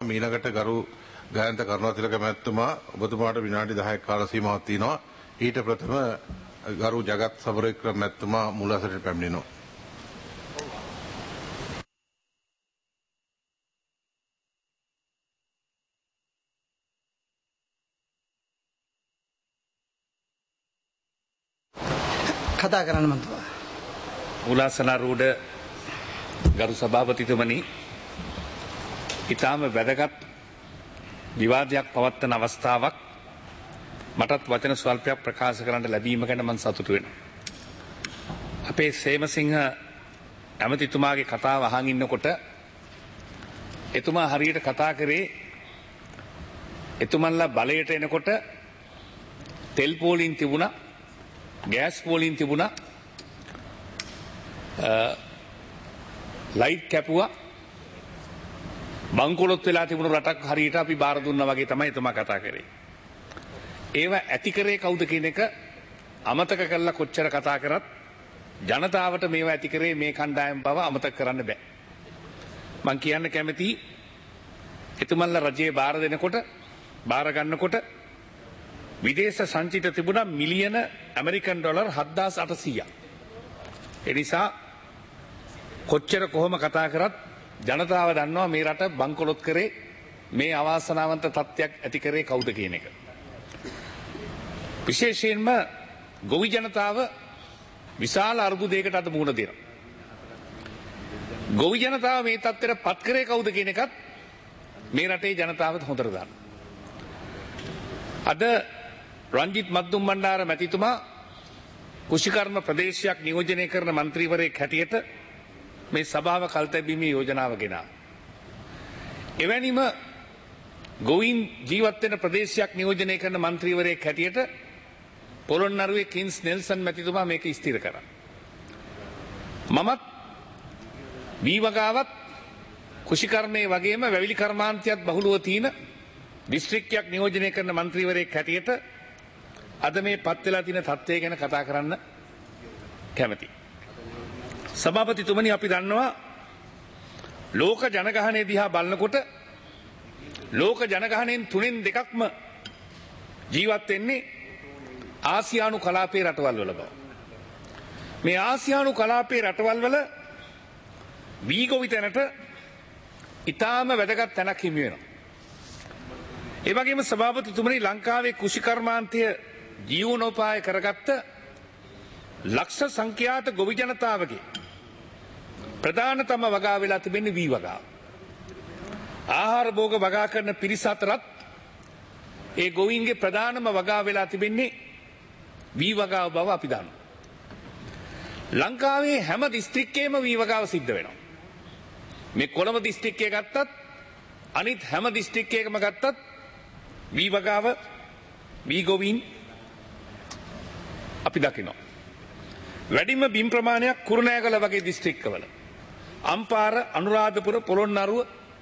මීළඟට ගරු ගායන්ත කරුණාතිලක මැතිතුමා ඔබතුමාට විනාඩි 10ක කාල සීමාවක් තියෙනවා. ඊට ප්‍රථම ගරු ජගත් සබරවික්‍රම මැතිතුමා මුල අසරට පැමිණෙනවා. කතා කරන්න මන්තුමා. මුලාසනාරූඪ ගරු සභාපතිතුමනි, ඊටාම වැදගත් විවාදයක් පවත්වන අවස්ථාවක් මටත් වචන ස්වල්පයක් ප්‍රකාශ කරන්න ලැබීම ගැන මම සතුටු වෙනවා. අපේ සේමසිංහ ඇමතිතුමාගේ කතාව අහන් ඉන්නකොට එතුමා හරියට කතා කරේ එතුමන්ලා බලයට එනකොට තෙල් පෝලින් තිබුණා, ගෑස් පෝලින් තිබුණා, ලයිට් කැපුවා, බංකොලොත් වෙලා තිබුණු රටක් හරියට අපි බාර දුන්නා වගේ තමයි එතුමා කතා කරේ. ඒව ඇති කරේ කවුද කියන එක අමතක කරලා කොච්චර කතා කරත් ජනතාවට මේව ඇති කරේ මේ කණ්ඩායම් බව අමතක කරන්න බෑ. මම කියන්න කැමතියි එතුමන්ලා රජයේ බාර දෙනකොට, බාර ගන්නකොට විදේශ සංචිත තිබුණා මිලියන ඇමරිකන් ඩොලර් 7800ක්. ඒ නිසා කොච්චර කොහොම කතා කරත් ජනතාව දන්නවා මේ රට බංකොලොත් කරේ, මේ අවාසනාවන්ත තත්ත්වයක් ඇති කරේ කවුද කියන එක. විශේෂයෙන්ම ගොවි ජනතාව විශාල අර්බුදයකට අද මුහුණ දෙනවා. ගොවි ජනතාව මේ තත්ත්වයට පත් කරේ කවුද කියන එකත් මේ රටේ ජනතාව හොඳට දන්නවා. අද රංජිත් මද්දුම් බණ්ඩාර මැතිතුමා කුෂිකර්ම ප්‍රදේශයක් නියෝජනය කරන මන්ත්‍රීවරයෙක් හැටියට මේ සභාව කල්තැබීමේ යෝජනාව ගෙනා. එවැනිම ගොවින් ජීවත් වෙන ප්‍රදේශයක් නියෝජනය කරන මන්ත්‍රීවරයෙක් හැටියට පොළොන්නරුවේ කින්ස් නෙල්සන් මැතිතුමා මේක ස්ථිර කරා. මමත් වීවගාවත් කුෂිකර්මයේ වගේම වැවිලි කර්මාන්තයත් බහුලව තියෙන දිස්ත්‍රික්කයක් නියෝජනය කරන මන්ත්‍රීවරයෙක් හැටියට අද මේ පත් වෙලා තියෙන තත්ත්වය ගැන කතා කරන්න කැමතියි. සභාපතිතුමනි, අපි දන්නවා ලෝක ජනගහනය දිහා බලනකොට ලෝක ජනගහනයෙන් 3/2ක්ම ජීවත් වෙන්නේ ආසියානු කලාපයේ රටවල් වල බව. මේ ආසියානු කලාපයේ රටවල් වල වීගොවි තැනට ඊටාම වැදගත් තැනක් හිමි වෙනවා. ඒ වගේම සභාපතිතුමනි, ලංකාවේ කුෂිකර්මාන්තය ජීවනෝපාය කරගත්ත ලක්ෂ සංඛ්‍යාත ගොවි ජනතාවගේ ප්‍රධානතම වගා වෙලා තිබෙන්නේ වී වගාව. ආහාර භෝග වගා කරන පිරිස අතරත් ඒ ගොවීන්ගේ ප්‍රධානම වගා වෙලා තිබෙන්නේ වී වගාව බව අපි දන්නවා. ලංකාවේ හැම දිස්ත්‍රික්කයේම වී වගාව සිද්ධ වෙනවා. මේ කොළඹ දිස්ත්‍රික්කය ගත්තත් අනිත් හැම දිස්ත්‍රික්කයකම ගත්තත් වී වගාව, වී ගොවීන් අපි දකිනවා. වැඩිම බිම් ප්‍රමාණයක් කුරුණෑගල වගේ දිස්ත්‍රික්කවල, අම්පාර, අනුරාධපුර, පොළොන්නරුව,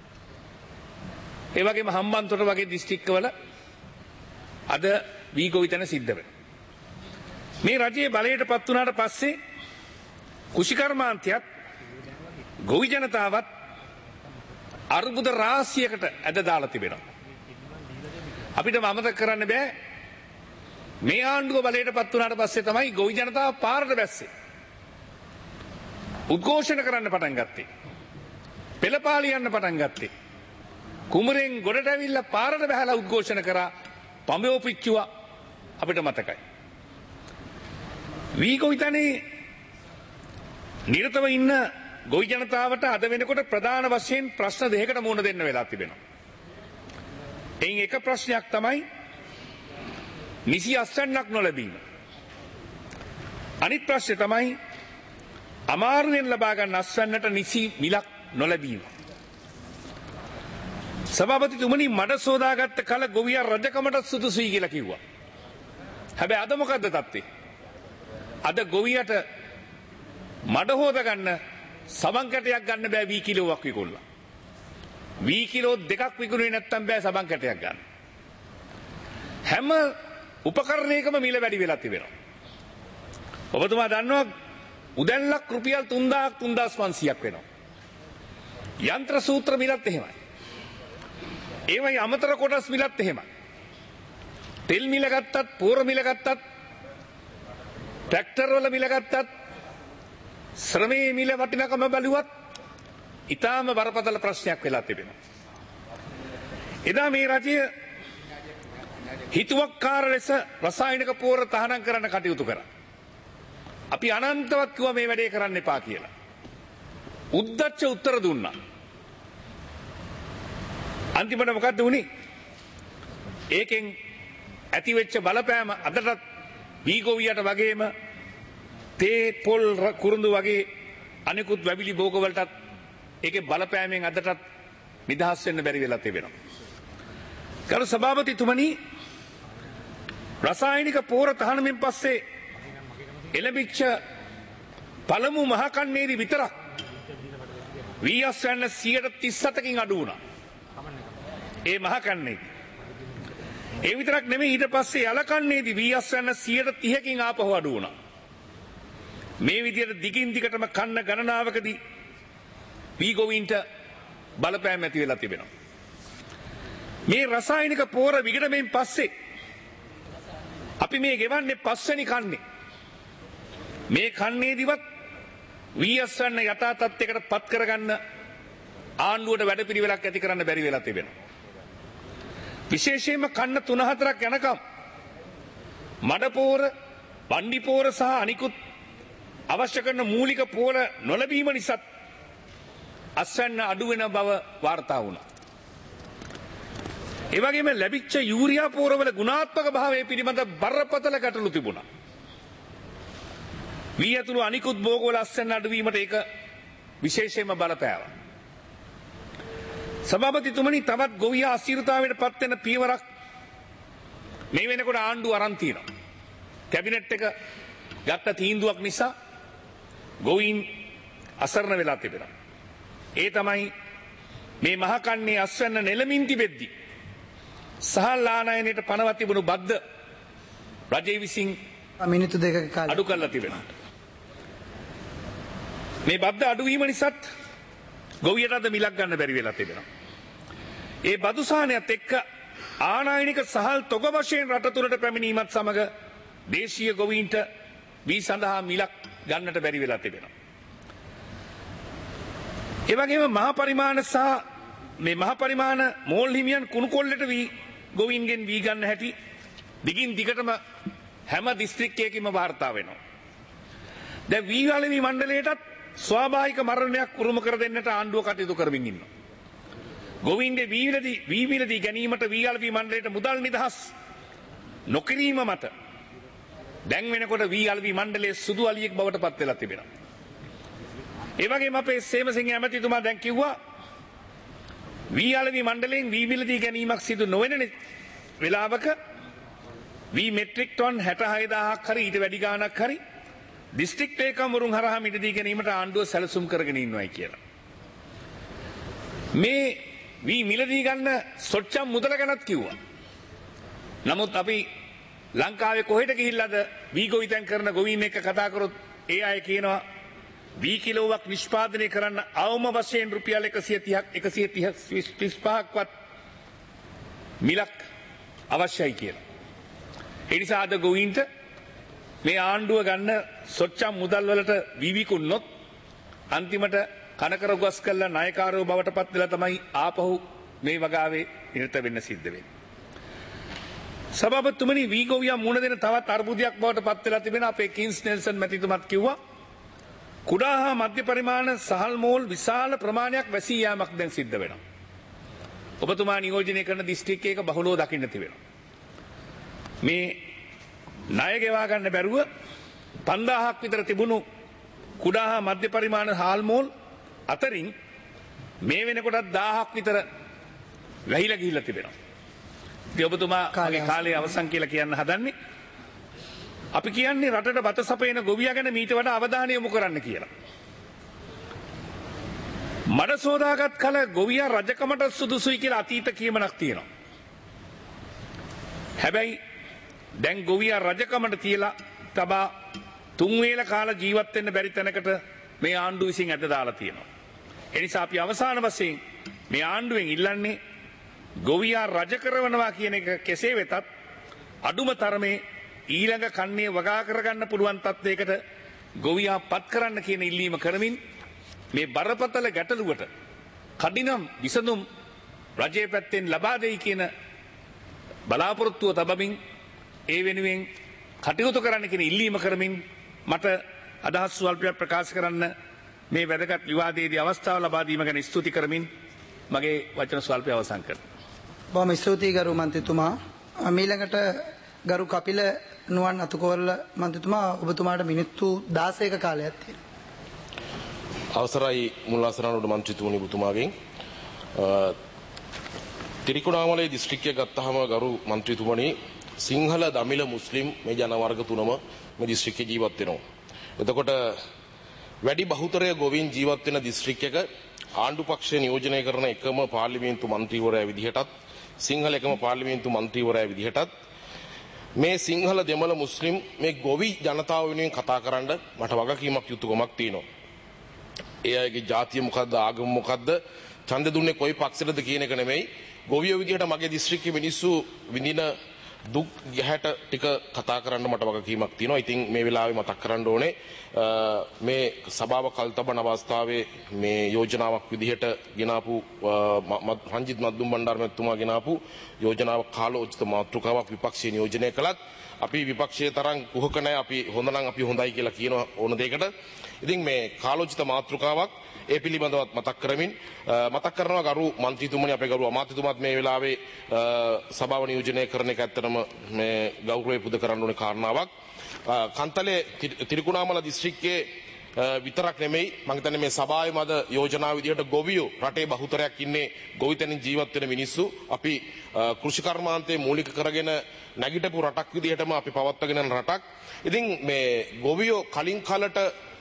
ඒ වගේම හම්බන්තොට වගේ දිස්ත්‍රික්කවල අද වී ගොවි තැන සිද්ධ වෙනවා. මේ රජයේ බලයට පත් වුණාට පස්සේ කුෂිකර්මාන්තයත් ගොවි ජනතාවත් අර්බුද රාශියකට ඇද දාලා තිබෙනවා. අපිට අමතක කරන්න බෑ මේ ආණ්ඩුව බලයට පත් වුණාට පස්සේ තමයි ගොවි ජනතාව පාරට බැස්සේ. උද්ඝෝෂණ කරන්න පටන් ගත්තේ. පෙළපාලි යන්න පටන් ගත්තේ. කුමරෙන් ගොඩට ඇවිල්ලා පාරට බහැලා උද්ඝෝෂණ කරා, පඹයෝ පිච්චුවා අපිට මතකයි. වී ගොවි තැනේ නිරතව ඉන්න ගොවි ජනතාවට අද වෙනකොට ප්‍රධාන වශයෙන් ප්‍රශ්න දෙකකට මුහුණ දෙන්න වෙලා තිබෙනවා. එයින් එක ප්‍රශ්නයක් තමයි නිසි අස්වැන්නක් නොලැබීම. අනිත් ප්‍රශ්නේ තමයි අමාරුවෙන් ලබා ගන්න අස්වැන්නට නිසි මිලක් නොලැබීම. සභාපතිතුමනි, මඩ සෝදාගත්ත කල ගොවියා රජකමට සුදුසුයි කියලා කිව්වා. හැබැයි අද මොකද්ද තත්ත්වේ? අද ගොවියට මඩ හොද ගන්න සබන් කැටයක් ගන්න බෑ වී කිලෝවක් විකුණලා. වී කිලෝ 2ක් විකුණුවේ නැත්තම් බෑ සබන් කැටයක් ගන්න. හැම උපකරණයකම මිල වැඩි වෙලා තිබෙනවා. ඔබතුමා දන්නවා උදැල්ලක් රුපියල් 3000ක් 3500ක් වෙනවා. යන්ත්‍ර සූත්‍ර මිලත් එහෙමයි. ඒවයි අමතර කොටස් මිලත් එහෙමයි. තෙල් මිල ගත්තත්, පෝර මිල ගත්තත්, ට්‍රැක්ටර් වල මිල ගත්තත්, ශ්‍රමයේ මිල වටිනකම බැලුවත් ඊටාම බරපතල ප්‍රශ්නයක් වෙලා තිබෙනවා. එදා මේ රජය හිතුවක්කාර ලෙස රසායනික පෝර තහනම් කරන්න කටයුතු කරා. අපි අනන්තවත් කිව්වා මේ වැඩේ කරන්න එපා කියලා. උද්දච්ච උත්තර දුන්නා. අන්තිමට මොකද්ද වුනේ? ඒකෙන් ඇතිවෙච්ච බලපෑම අදටත් වීගොවියට වගේම තේ පොල් කුරුඳු වගේ අනිකුත් වැවිලි භෝගවලටත් ඒකේ බලපෑමෙන් අදටත් නිදහස් වෙන්න බැරි වෙලා තිබෙනවා. ගරු සභාපතිතුමනි, රසායනික පෝර තහනමින් පස්සේ එළඹිච්ච පළමු මහකන්නේදී විතරක් වීස් යන 137කින් අඩු වුණා. ඒ මහකන්නේදී. ඒ විතරක් නෙමෙයි, ඊට පස්සේ යලකන්නේදී වීස් යන 130කින් ආපහු අඩු වුණා. මේ විදිහට දිගින් දිගටම කන්න ගණනාවකදී වීගොවින්ට බලපෑම් ඇති වෙලා තිබෙනවා. මේ රසායනික පෝර විගඩමෙන් පස්සේ අපි මේ ගෙවන්නේ පස්වෙනි කන්නේ. මේ කන්නේදිවත් වීස් යන යථා තත්ත්වයකට පත් කරගන්න ආණ්ඩුවට වැඩපිළිවෙලක් ඇති කරන්න බැරි වෙලා තිබෙනවා. විශේෂයෙන්ම කන්න 3-4ක් යනකම් මඩ පෝර, වණ්ඩි පෝර සහ අනිකුත් අවශ්‍ය කරන මූලික පෝර නොලැබීම නිසා අස්වැන්න අඩු වෙන බව වාර්තා වුණා. ඒ වගේම ලැබිච්ච යූරියා පෝරවල ගුණාත්මක භාවය පිළිබඳ බරපතල ගැටලු තිබුණා. වී ඇතුළු අනිකුත් භෝගවල අස්වැන්න අඩුවීමට ඒක විශේෂයෙන්ම බලපෑවා. සභාපතිතුමනි, තවත් ගොවියා අස්ථිරතාවයට පත් වෙන පියවරක් මේ වෙනකොට ආණ්ඩුව අරන් තියෙනවා. කැබිනට් එක ගත්ත තීන්දුවක් නිසා ගොවීන් අසරණ වෙලා තිබෙනවා. ඒ තමයි මේ මහකන්නේ අස්වැන්න නෙළමින් තිබෙද්දී සහල් ආනයනයට පනවත් තිබුණු බද්ද රජය විසින් මිනිත්තු 2ක කාලය අඩු කරලා තිබෙනවා. මේ බද්ද අඩුවීම නිසාත් ගොවියට අද මිලක් ගන්න බැරි වෙලා තිබෙනවා. ඒ බදු සහනයත් එක්ක ආනයනික සහල් තොග වශයෙන් රට තුළට පැමිණීමත් සමග දේශීය ගොවීන්ට වී සඳහා මිලක් ගන්නට බැරි වෙලා තිබෙනවා. ඒ වගේම මහා පරිමාණ සහ මේ මහා පරිමාණ මෝල් හිමියන් කුණු කොල්ලට වී ගොවීන්ගෙන් වී ගන්න හැටි දිගින් දිගටම හැම දිස්ත්‍රික්කයකින්ම වාර්තා වෙනවා. දැන් වී අලෙවි මණ්ඩලයටත් ස්වාභාවික මරණයක් උරුම කර දෙන්නට ආණ්ඩුව කටයුතු කරමින් ඉන්නවා. ගොවීන්ගේ වී මිලදී ගැනීමට වී අලෙවි මණ්ඩලයට මුදල් නිදහස් නොකිරීම මත දැන් වෙනකොට වී අලෙවි මණ්ඩලයේ සුදු අලියෙක් බවට පත් වෙලා තිබෙනවා. ඒ වගේම අපේ සේමසිංහ ඇමතිතුමා දැන් කිව්වා වී අලෙවි මණ්ඩලයෙන් වී මිලදී ගැනීමක් සිදු නොවන වෙලාවක වී මෙට්‍රික් ටොන් 66000ක් හරි ඊට වැඩි ගාණක් හරි දිස්ත්‍රික් ලේකම්වරුන් හරහා මිලදී ගැනීමට ආණ්ඩුව සැලසුම් කරගෙන ඉන්නවායි කියලා. මේ වී මිලදී ගන්න සොච්චම් මුදල ගැනත් කිව්වා. නමුත් අපි ලංකාවේ කොහෙට ගිහිල්ලාද වී ගොවිතැන් කරන ගොවීන් එක්ක කතා කරොත් ඒ අය කියනවා වී කිලෝවක් නිෂ්පාදනය කරන්න අවම වශයෙන් රුපියල් 135ක්වත් මිලක් අවශ්‍යයි කියලා. ඒ නිසා අද ගොවීන්ට මේ ආණ්ඩුව ගන්න සොච්චම් මුදල් වලට විවිකුන්නොත් අන්තිමට කනකර ගොස් කළා ණයකාරයෝ බවට පත් වෙලා තමයි ආපහු මේ වගාවේ නිරත වෙන්න සිද්ධ වෙන්නේ. සභාපතිතුමනි, වී ගොවියා මුණ දෙන තවත් අර්බුදයක් බවට පත් වෙලා තිබෙන අපේ කින්ස් නෙල්සන් මැතිතුමත් කිව්වා කුඩා හා මධ්‍ය පරිමාණ සහල් මෝල් විශාල ප්‍රමාණයක් වැසී යාමක් දැන් සිද්ධ වෙනවා. ඔබතුමා නියෝජනය කරන දිස්ත්‍රික්කයක බහුලව දකින්න තිබෙනවා. මේ ණය ගෙවා ගන්න බැරුව 5000ක් විතර තිබුණු කුඩා හා මධ්‍ය පරිමාණ හාල් මෝල් අතරින් මේ වෙනකොටත් 1000ක් විතර වැහිලා ගිහිල්ලා තිබෙනවා. ඉතින් ඔබතුමා මගේ කාලේ අවසන් කියලා කියන්න හදන්නේ අපි කියන්නේ රටට බත සපයන ගොවියා ගැන මීට වඩා අවධානය යොමු කරන්න කියලා. මඩ සෝදාගත් කල ගොවියා රජකමට සුදුසුයි කියලා අතීත කියමනක් තියෙනවා. හැබැයි දැන් ගොවියා රජකමට තියලා තබා තුන් වේල කාල ජීවත් වෙන්න බැරි තැනකට මේ ආණ්ඩුව විසින් ඇද දාලා තියෙනවා. ඒ නිසා අපි අවසාන වශයෙන් මේ ආණ්ඩුවෙන් ඉල්ලන්නේ ගොවියා රජ කරවනවා කියන එක කෙසේ වෙතත් අඩුම තරමේ ඊළඟ කන්නේ වගා කරගන්න පුළුවන් තත්වයකට ගොවියා පත් කරන්න කියන ඉල්ලීම කරමින් මේ බරපතල ගැටලුවට කඩිනම් විසඳුම් රජයේ පැත්තෙන් ලබා දෙයි කියන බලාපොරොත්තුව තබමින් ඒ වෙනුවෙන් කටයුතු කරන්න කියන ඉල්ලීම කරමින් මට අදහස් ස්වල්පයක් ප්‍රකාශ කරන්න මේ වැදගත් විවාදයේදී අවස්ථාව ලබා දීම ගැන ස්තුති කරමින් මගේ වචන ස්වල්පය අවසන් කරනවා. බොහොම ස්තුතියි ගරු මන්ත්‍රීතුමා. ඊළඟට ගරු කපිල නුවන් අතුකෝරළ මන්ත්‍රීතුමා ඔබතුමාට මිනිත්තු 16ක කාලයක් තියෙනවා. අවසරයි මුල්ලාසනනෝඩ මන්ත්‍රීතුමනි ඔබතුමාගෙන් තිරිකුණාමලේ දිස්ත්‍රික්කය ගත්තහම ගරු මන්ත්‍රීතුමනි සිංහල දමිළ මුස්ලිම් මේ ජනවර්ග තුනම මේ දිස්ත්‍රික්කේ ජීවත් වෙනවා. එතකොට වැඩි බහුතරය ගොවීන් ජීවත් වෙන දිස්ත්‍රික්කයක ආණ්ඩු පක්ෂය නියෝජනය කරන එකම පාර්ලිමේන්තු මන්ත්‍රීවරයා විදිහටත් සිංහල එකම පාර්ලිමේන්තු මන්ත්‍රීවරයා විදිහටත් මේ සිංහල දෙමළ මුස්ලිම් මේ ගොවි ජනතාව වෙනුවෙන් කතා කරන්න මට වගකීමක් යුතුකමක් තියෙනවා. ඒ අයගේ ජාතිය මොකද්ද ආගම මොකද්ද ඡන්ද දුන්නේ කොයි පක්ෂයටද කියන එක නෙමෙයි ගොවියෝ විදිහට මගේ දිස්ත්‍රික්කයේ මිනිස්සු විඳින දුක් ගැහැට ටික කතා කරන්න මට වගකීමක් තියෙනවා. ඉතින් මේ වෙලාවේ මතක් කරන්න ඕනේ මේ සභාව කල්තබන අවස්ථාවේ මේ යෝජනාවක් විදිහට ගෙනාපු රංජිත් මද්දුම් බණ්ඩාර මැතිතුමා ගෙනාපු යෝජනාවක් කාලෝචිත මාතෘකාවක් විපක්ෂය නියෝජනය කළත් අපි විපක්ෂයේ තරම් කුහක නැහැ. අපි හොඳ නම් අපි හොඳයි කියලා කියන ඕන දෙයකට. ඉතින් මේ කාලෝචිත මාතෘකාවක් ඒ පිළිබඳවත් මතක් කරමින් මතක් කරනවා ගරු මන්ත්‍රීතුමනි අපේ ගරු අමාත්‍යතුමාත් මේ වෙලාවේ සභාව නියෝජනය කරන එක ඇත්තටම මේ ගෞරවය පුද කරන්න ඕනේ කාරණාවක්. කන්තලේ තිරිකුණාමල දිස්ත්‍රික්කයේ විතරක් නෙමෙයි මම හිතන්නේ මේ සභාවේ මද යෝජනාව විදිහට ගොවියෝ රටේ බහුතරයක් ඉන්නේ ගොවිතැනින් ජීවත් වෙන මිනිස්සු. අපි කෘෂි කර්මාන්තයේ මූලික කරගෙන නැගිටපු රටක් විදිහටම අපි පවත්වාගෙන යන රටක්. ඉතින් මේ ගොවියෝ කලින් කලට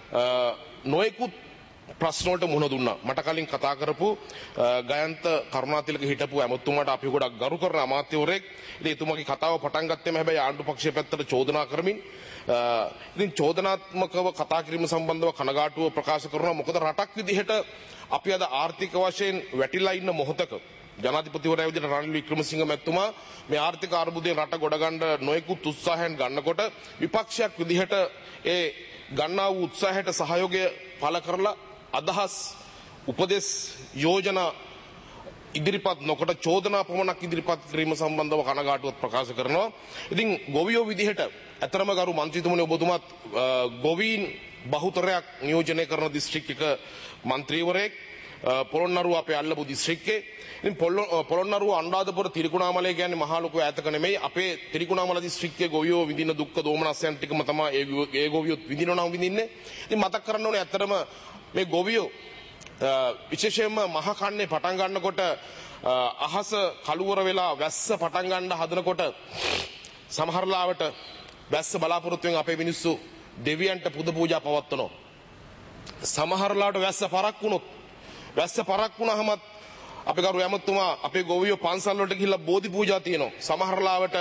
නොයෙකුත් ප්‍රශ්න වලට මුහුණ දුන්නා. මට කලින් කතා කරපු ගයන්ත කරුණාතිලක හිටපු ඇමතුමාට අපි ගොඩක් ගරු කරන අමාත්‍යවරයෙක්. ඉතින් එතුමාගේ කතාව පටන් ගත්තේම හැබැයි ආණ්ඩු පක්ෂයේ පැත්තට චෝදනා කරමින් ඉතින් චෝදනාත්මකව කතා කිරීම සම්බන්ධව කනගාටුව ප්‍රකාශ කරනවා. මොකද රටක් විදිහට අපි අද ආර්ථික වශයෙන් වැටිලා ඉන්න මොහොතක ජනාධිපතිවරයා විදිහට රනිල් වික්‍රමසිංහ මැතිතුමා මේ ආර්ථික අර්බුදයෙන් රට ගොඩගන්න නොයෙකුත් උත්සාහයන් ගන්නකොට විපක්ෂයක් විදිහට ඒ ගන්නා වූ උත්සාහයට සහයෝගය පළ කරලා අදහස් උපදෙස් යෝජනා ඉදිරිපත් නොකොට චෝදනා පමණක් ඉදිරිපත් කිරීම සම්බන්ධව කනගාටුවක් ප්‍රකාශ කරනවා. ඉතින් ගොවියෝ විදිහට අතරම ගරු මන්ත්‍රීතුමනි ඔබතුමාත් ගොවීන් බහුතරයක් නියෝජනය කරන දිස්ත්‍රික්කයක මන්ත්‍රීවරයෙක් පොළොන්නරුව අපේ අල්ලපු දිස්ත්‍රික්කේ. ඉතින් පොළොන්නරුව අනුරාධපුර තිරිකුණාමලය කියන්නේ මහා ලොකු ඈතක නෙමෙයි. අපේ තිරිකුණාමල දිස්ත්‍රික්කයේ ගොවියෝ විඳින දුක්ඛ දෝමනස්යන් ටිකම තමයි ඒ ගොවියෝ විඳිනවා නම් විඳින්නේ. ඉතින් මතක් කරන්න ඕනේ ඇත්තටම මේ ගොවියෝ විශේෂයෙන්ම මහ කන්නේ පටන් ගන්නකොට අහස කළුවර වෙලා වැස්ස පටන් ගන්න හදනකොට සමහරලාවට වැස්ස බලාපොරොත්තුෙන් අපේ මිනිස්සු දෙවියන්ට පුද පූජා පවත්වනවා. සමහරලාවට වැස්ස පරක් වුණොත් වැස්ස පරක් වුණාමත් අපේ ගරු ඇමතුමා අපේ ගොවියෝ පන්සල් වලට ගිහිල්ලා බෝධි පූජා තියෙනවා. සමහරලාවට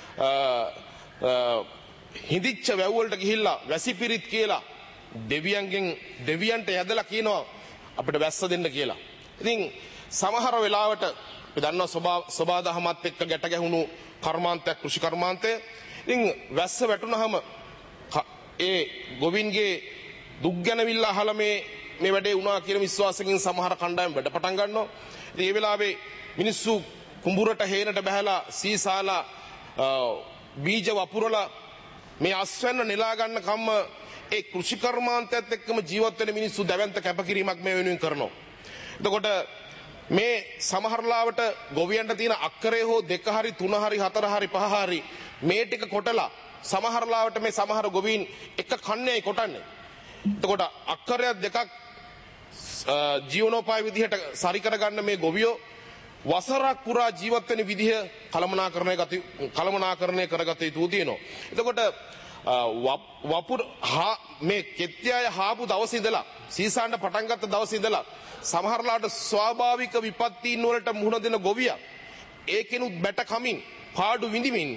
හිඳිච්ච වැව් වලට ගිහිල්ලා වැසිපිරිත් කියලා දෙවියන්ට යදලා කියනවා අපිට වැස්ස දෙන්න කියලා. ඉතින් සමහර වෙලාවට අපි දන්නවා සබාදහමත් එක්ක ගැට ගැහුණු කර්මාන්තයක් කෘෂි කර්මාන්තය. ඉතින් වැස්ස වැටුනහම ඒ ගොවින්ගේ දුක් ගැනවිල්ල අහලා මේ වැඩේ වුණා කියන විශ්වාසකින් සමහර කණ්ඩායම් වැඩ පටන් ගන්නවා. ඉතින් ඒ වෙලාවේ මිනිස්සු කුඹුරට හේනට බහැලා සීසාලා බීජ වපුරලා මේ අස්වැන්න නෙලා ගන්න කම්ම ඒ කෘෂි කර්මාන්තයත් එක්කම ජීවත් වෙන මිනිස්සු දැවැන්ත කැපකිරීමක් මේ වෙනුවෙන් කරනවා. එතකොට මේ සමහරලාවට ගොවියන්ට තියෙන අක්කරේ හෝ දෙක හරි තුන හරි හතර හරි පහ හරි මේ ටික කොටලා සමහරලාවට මේ සමහර ගොවීන් එක කන්නේයි කොටන්නේ. එතකොට අක්කරයක් දෙකක් ජීවනෝපාය විදිහට සරි කරගන්න මේ ගොවියෝ වසරක් පුරා ජීවත් වෙන විදිහ කළමනාකරණය කරගත යුතු තියෙනවා. එතකොට වපුර මේ කෙත්යාය හාපු දවසේ ඉඳලා සීසාන්න පටන් ගත්ත දවසේ ඉඳලා සමහරලාට ස්වාභාවික විපත්තීන් වලට මුහුණ දෙන ගොවියා ඒකෙනුත් බැට කමින් පාඩු විඳිමින්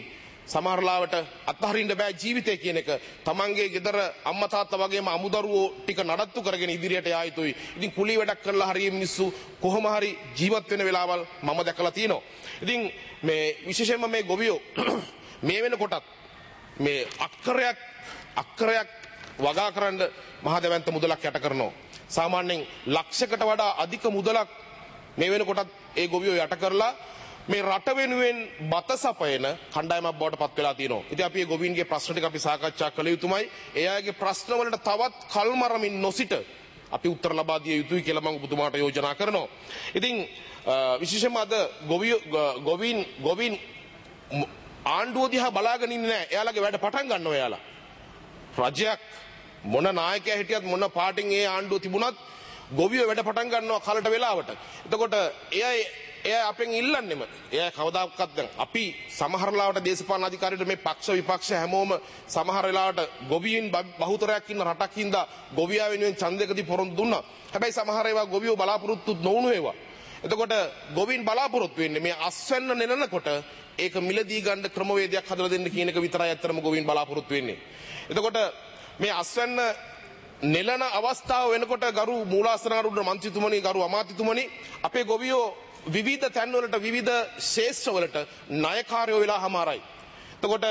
සමහරලාවට අත්හරින්න බෑ ජීවිතය කියන එක. තමන්ගේ ගෙදර අම්මා තාත්තා වගේම අමුදරුවෝ ටික නඩත්තු කරගෙන ඉදිරියට යා යුතුයි. ඉතින් කුලී වැඩක් කරලා හරිය මිනිස්සු කොහොම හරි ජීවත් වෙන වෙලාවල් මම දැකලා තියෙනවා. ඉතින් මේ විශේෂයෙන්ම මේ ගොවියෝ මේ වෙනකොටත් මේ අක්කරයක් වගා කරන්න මහදැවැන්ත මුදලක් යට කරනවා. සාමාන්‍යයෙන් ලක්ෂයකට වඩා අධික මුදලක් මේ වෙනකොටත් ඒ ගොවියෝ යට කරලා මේ රට වෙනුවෙන් බත සපයන කණ්ඩායමක් බවට පත් වෙලා තියෙනවා. ඉතින් අපි මේ ගොවීන්ගේ ප්‍රශ්න ටික අපි සාකච්ඡා කළ යුතුමයි. ඒ අයගේ ප්‍රශ්න වලට තවත් කල්මරමින් නොසිට අපි උත්තර ලබා දිය යුතුයි කියලා මම ඔබතුමාට යෝජනා කරනවා. ඉතින් විශේෂයෙන්ම අද ගොවීන් ආණ්ඩුව දිහා බලාගෙන ඉන්නේ නැහැ. එයාලගේ වැඩ පටන් ගන්නවා එයාලා. රජයක් මොන නායකයා හිටියත් මොන පාටින් ඒ ආණ්ඩුව තිබුණත් ගොවියෝ වැඩ පටන් ගන්නවා කලට වෙලාවට. එතකොට එයා අපෙන් ඉල්ලන්නෙම එයා කවදාකවත් දැන් අපි සමහර වෙලාවට දේශපාලන අධිකාරියට මේ පක්ෂ විපක්ෂ හැමෝම සමහර වෙලාවට ගොවීන් බහුතරයක් ඉන්න රටක් හින්දා ගොවියා වෙනුවෙන් ඡන්දයකදී පොරොන්දු දුන්නා. හැබැයි සමහර ඒවා ගොවියෝ බලාපොරොත්තු නොවුණු ඒවා. එතකොට ගොවීන් බලාපොරොත්තු වෙන්නේ මේ අස්වැන්න නෙලනකොට ඒක මිලදී ගන්න ක්‍රමවේදයක් හදලා දෙන්න කියන එක විතරයි අත්‍තරම ගොවීන් බලාපොරොත්තු වෙන්නේ. එතකොට මේ අස්වැන්න නෙලන අවස්ථාව වෙනකොට ගරු මූලාසනාරූඪ මන්ත්‍රීතුමනි ගරු අමාත්‍යතුමනි අපේ ගොවියෝ විවිධ තැන්වලට විවිධ ශේෂ්ත්‍රවලට ණයකාරයෝ වෙලා හමාරයි. එතකොට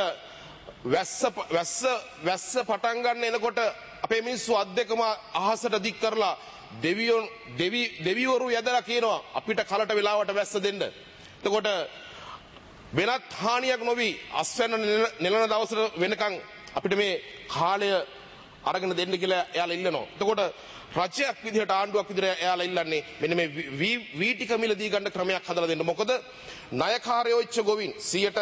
වැස්ස පටන් ගන්න එනකොට අපේ මිනිස්සු අත් දෙකම අහසට දික් කරලා දෙවිවරු යදලා කියනවා අපිට කලට වෙලාවට වැස්ස දෙන්න. එතකොට වෙනත් හානියක් නොවි අස්වැන්න නෙලන දවසට වෙනකන් අපිට මේ කාලය අරගෙන දෙන්න කියලා එයාලා ඉල්ලනවා. එතකොට රජයක් විදිහට ආණ්ඩුවක් විදිහට එයාලා ඉල්ලන්නේ මෙන්න මේ වී ටික මිලදී ගන්න ක්‍රමයක් හදලා දෙන්න. මොකද ණයකාරයෝ ඉච්ච ගොවින්